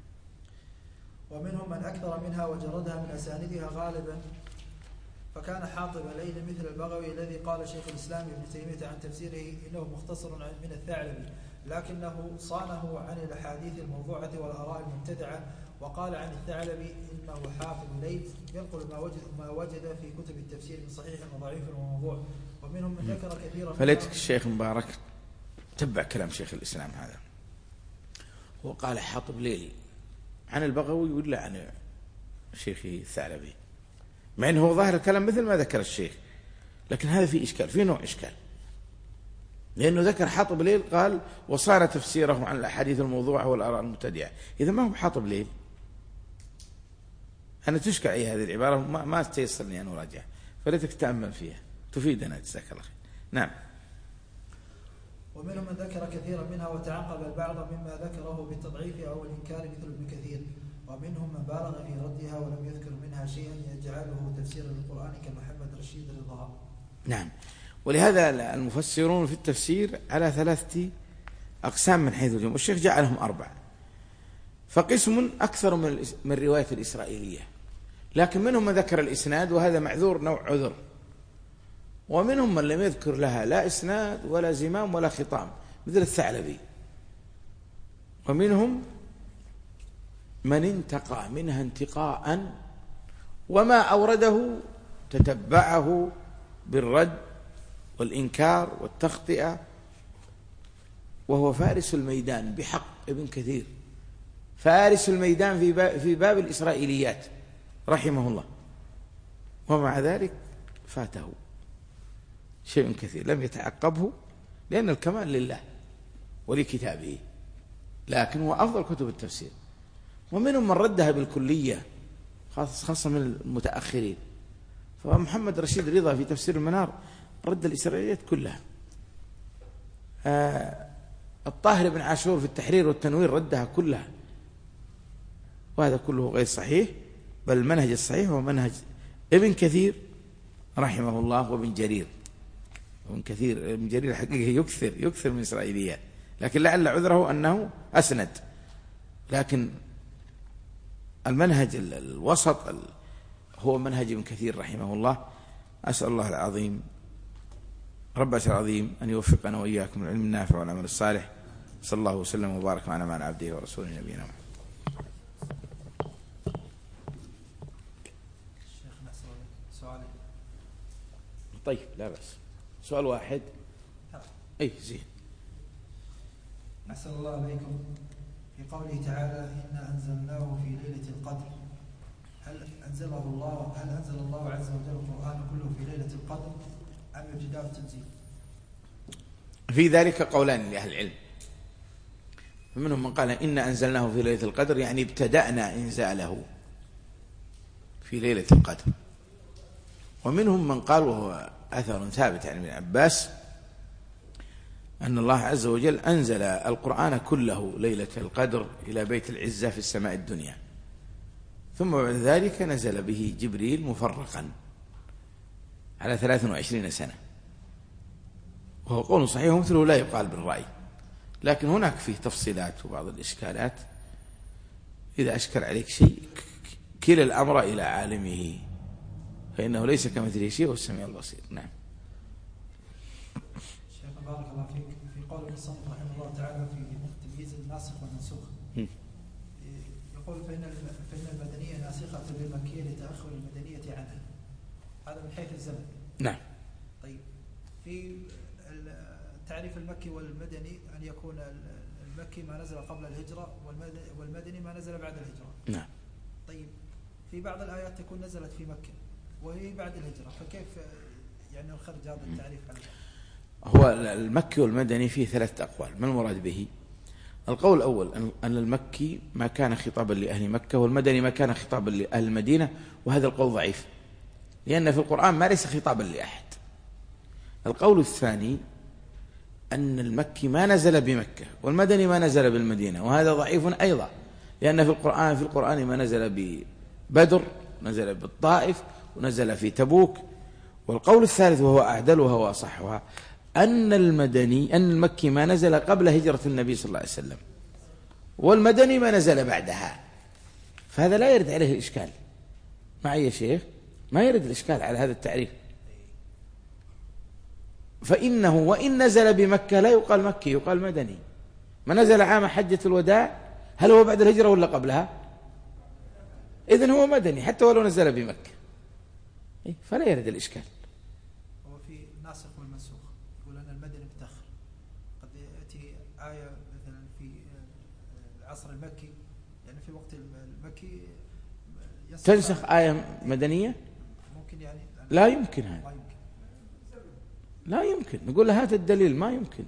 ومنهم من أكثر منها وجردها من أساندها غالبا، فكان حاطب ليل مثل البغوي الذي قال شيخ الإسلام ابن تيمية عن تفسيره إنه مختصر من الثعلبي، لكنه صانه عن الأحاديث الموضوعة والآراء المبتدعة، وقال عن الثعلبي إنه حافظ ليل ينقل ما وجد في كتب التفسير من صحيح وضعيف وموضوع. ومنهم من ذكر كثيرا. فليتك الشيخ مبارك تبع كلام شيخ الإسلام هذا، وقال حاطب ليلي عن البغوي ولا عن شيخه الثعلبي، مع أنه ظاهر الكلام مثل ما ذكر الشيخ، لكن هذا فيه إشكال، فيه نوع إشكال، لأنه ذكر حاطب ليل قال وصار تفسيره عن الأحاديث الموضوعة والآراء المبتدعة، إذا ما هو حاطب ليل. أنا تشكى علي هذه العبارة ما تيسرني أن أراجع، فليتك تأمل فيها تفيدنا جزاك الله خير. نعم. ومنهم من ذكر كثيرا منها وتعقب البعض مما ذكره بالتضعيف أو الإنكار مثل ابن كثير، ومنهم من بالغ في ردها ولم يذكر منها شيئا يجعله تفسيرا للقرآن كمحمد رشيد رضا. نعم. ولهذا المفسرون في التفسير على 3 أقسام من حيث الجمع، والشيخ جعلهم 4. فقسم أكثر من رواية الإسرائيلية، لكن منهم من ذكر الإسناد وهذا معذور نوع عذر، ومنهم من لم يذكر لها لا إسناد ولا زمام ولا خطام مثل الثعلبي، ومنهم من انتقى منها انتقاء وما أورده تتبعه بالرد والإنكار والتخطئة، وهو فارس الميدان بحق ابن كثير، فارس الميدان في باب الإسرائيليات رحمه الله، ومع ذلك فاته شيء كثير لم يتعقبه، لأن الكمال لله ولكتابه، لكن هو أفضل كتب التفسير. ومنهم من ردها بالكلية، خاصة من المتأخرين. فمحمد رشيد رضا في تفسير المنار رد الإسرائيليات كلها. الطاهر بن عاشور في التحرير والتنوير ردها كلها، وهذا كله غير صحيح، بل المنهج الصحيح هو منهج ابن كثير رحمه الله وابن جرير. ابن جرير حقيقة يكثر من إسرائيليات، لكن لعل عذره أنه أسند. لكن المنهج الوسط هو منهج ابن كثير رحمه الله. أسأل الله العظيم رب العرش العظيم أن يوفقنا وإياكم العلم النافع والعمل الصالح. صلى الله وسلم وبارك معنا مع عبده ورسوله نبينا محمد. طيب لا بأس، سؤال واحد. أي زين. أحسن الله عليكم. في قوله تعالى إنا أنزلناه في ليلة القدر، هل أنزل الله عز وجل القرآن كله في ليلة القدر أم ابتداء التنزيل؟ في ذلك قولان لأهل العلم، فمنهم من قال إنا أنزلناه في ليلة القدر، يعني ابتدأنا إنزاله في ليلة القدر. ومنهم من قال، وهو أثر ثابت عن ابن عباس، أن الله عز وجل أنزل القرآن كله ليلة القدر إلى بيت العزة في السماء الدنيا، ثم بعد ذلك نزل به جبريل مفرقا على 23 سنة. وهو قول صحيح ومثله لا يقال بالرأي، لكن هناك فيه تفصيلات وبعض الإشكالات. إذا أشكل عليك شيء كل الأمر إلى عالمه، فإنه ليس كمثله شيء والسميع البصير. نعم. شيخ بارك الله فيك، في قول المصنف رحمه الله تعالى في تمييز الناسخ والمنسوخ، يقول فإن المدنية ناسخة للمكية لتأخر المدنية عنها، هذا من حيث الزمن. نعم. طيب، في التعريف المكي والمدني أن يكون المكي ما نزل قبل الهجرة والمدني ما نزل بعد الهجرة. نعم. طيب، في بعض الآيات تكون نزلت في مكة وهي بعد الهجرة، فكيف يعني الخرج هذا التعريف عنه؟ هو المكي والمدني فيه 3 أقوال. ما المراد به؟ القول الأول أن المكي ما كان خطابا لأهل مكة، والمدني ما كان خطابا لأهل المدينة، وهذا القول ضعيف، لأن في القرآن ما ليس خطابا لأحد. القول الثاني أن المكي ما نزل بمكة والمدني ما نزل بالمدينة، وهذا ضعيف أيضا، لأن في القرآن ما نزل ببدر، نزل بالطائف، ونزل في تبوك. والقول الثالث وهو أعدلها وأصحها أن المكي ما نزل قبل هجرة النبي صلى الله عليه وسلم، والمدني ما نزل بعدها، فهذا لا يرد عليه الإشكال. معي يا شيخ؟ ما يرد الإشكال على هذا التعريف، فإنه وإن نزل بمكة لا يقال مكي، يقال مدني. ما نزل عام حجة الوداع، هل هو بعد الهجرة ولا قبلها؟ إذن هو مدني حتى ولو نزل بمكة، فلا يرد الإشكال. هو في ناسخ والمنسوخ يقول أن المدني متأخر، قد يأتي آية مثلا في العصر المكي، يعني في وقت المكي تنسخ آية مدنية؟ ممكن يعني لا يمكن هذا، لا يمكن. نقول هذا الدليل ما يمكن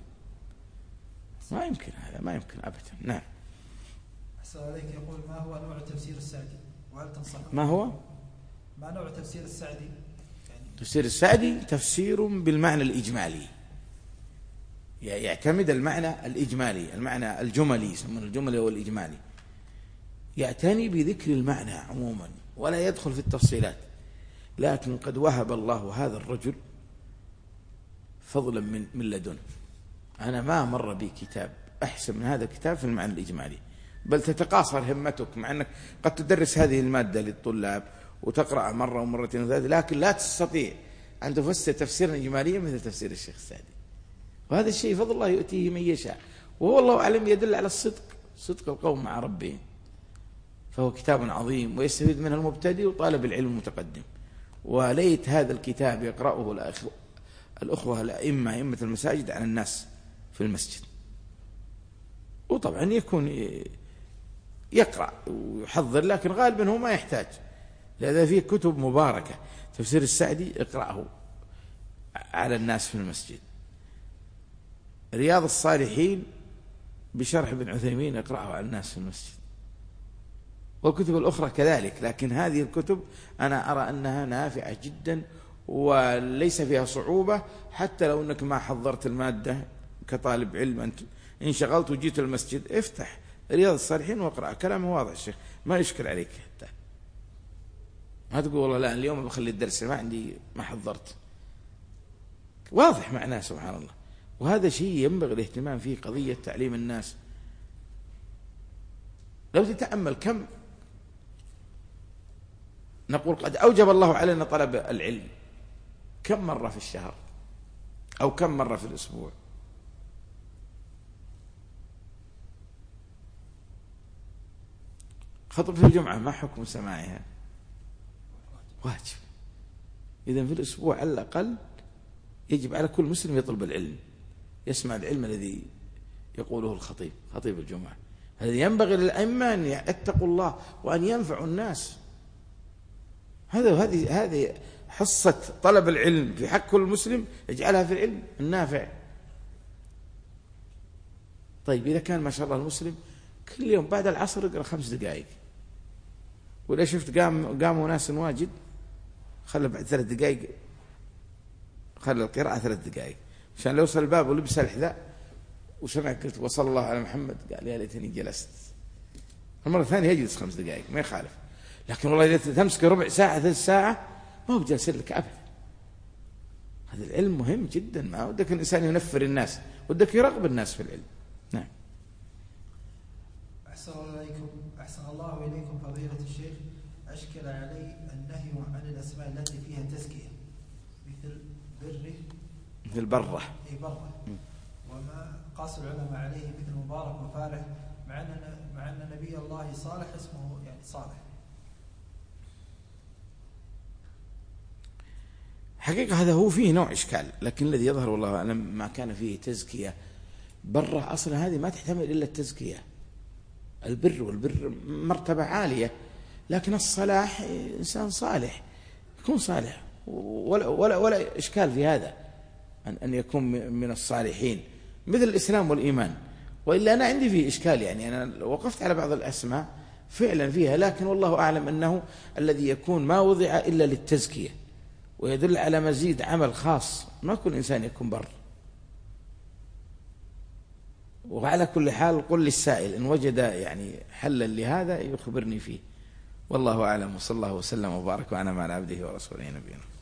هذا ما يمكن أبدا. نعم. أحسن عليك. يقول ما هو نوع تفسير السعدي، وهل تنصح؟ ما هو؟ ما نوع تفسير السعدي؟ يعني تفسير السعدي تفسير بالمعنى الإجمالي، يعتمد المعنى الإجمالي، المعنى الجملي، يسمونه الجملي والإجمالي، يعتني بذكر المعنى عموما ولا يدخل في التفصيلات. لكن قد وهب الله هذا الرجل فضلا من لدنه. أنا ما مر بي كتاب أحسن من هذا الكتاب في المعنى الإجمالي، بل تتقاصر همتك، مع أنك قد تدرس هذه المادة للطلاب وتقرأ مرة ومرتين وثلاثة، لكن لا تستطيع أن تفسر تفسيرا إجماليا مثل تفسير الشيخ السعدي. وهذا الشيء فضل الله يؤتيه من يشاء، وهو الله أعلم يدل على صدق القوم مع ربهم. فهو كتاب عظيم ويستفيد منه المبتدئ وطالب العلم المتقدم. وليت هذا الكتاب يقرأه الأخوة الأئمة، أئمة المساجد، على الناس في المسجد، وطبعا يكون يقرأ ويحضر، لكن غالبا هو ما يحتاج، لهذا فيه كتب مباركة. تفسير السعدي اقرأه، على الناس في المسجد. رياض الصالحين بشرح ابن عثيمين اقرأه على الناس في المسجد، والكتب الأخرى كذلك، لكن هذه الكتب أنا أرى أنها نافعة جدا وليس فيها صعوبة، حتى لو أنك ما حضرت المادة كطالب علم، أنت انشغلت وجيت المسجد افتح رياض الصالحين واقرأ، كلامه واضح الشيخ ما يشكل عليك، حتى ما تقول والله لا اليوم بخلي الدرس ما حضرت، واضح معناه سبحان الله. وهذا شيء ينبغي الاهتمام فيه، قضية تعليم الناس. لو تتأمل كم نقول قد أوجب الله علينا طلب العلم، كم مرة في الشهر أو كم مرة في الأسبوع؟ خطبة الجمعة ما حكم سماعها؟ واجب. إذن في الأسبوع على الأقل يجب على كل مسلم يطلب العلم، يسمع العلم الذي يقوله الخطيب، خطيب الجمعة. هذا ينبغي للأئمة أن يتقوا الله وأن ينفعوا الناس. هذه حصة طلب العلم في حق كل مسلم، يجعلها في العلم النافع. طيب إذا كان ما شاء الله المسلم كل يوم بعد العصر يقرأ 5 دقائق، وإذا شفت قاموا ناس واجد خلى بعد 3 دقائق، خلى القراءة 3 دقائق، عشان لو وصل الباب ولبس الحذاء وسمع قلت وصلى الله على محمد قال يا ليتني جلست، المرة الثانية يجلس 5 دقائق ما يخالف. لكن والله إذا تمسك ربع ساعة 3 ساعة ما هو جالس لك أبدا. هذا العلم مهم جدا، ما ودك الإنسان ينفر الناس، ودك يرغب الناس في العلم. نعم. أحسن الله إليكم فضيلة الشيخ. أشكل علي النهي عن الأسماء التي فيها تزكية مثل برة، وما قاس العلماء عليه مثل مبارك وفالح، مع أن نبي الله صالح اسمه يعني صالح. حقيقة هذا هو فيه نوع إشكال، لكن الذي يظهر والله أعلم ما كان فيه تزكية. برة أصلا هذه ما تحتمل إلا التزكية. البر والبر مرتبة عالية، لكن الصلاح إنسان صالح يكون صالح، ولا إشكال في هذا أن يكون من الصالحين مثل الإسلام والإيمان. وإلا أنا عندي فيه إشكال، يعني أنا وقفت على بعض الأسماء فعلا فيها، لكن والله أعلم أنه الذي يكون ما وضع إلا للتزكية ويدل على مزيد عمل خاص، ما كل إنسان يكون بر. وعلى كل حال قل للسائل إن وجد يعني حلا لهذا يخبرني فيه، والله أعلم. وصلى الله وسلم وبارك وأنا مع عبده ورسوله نبينا.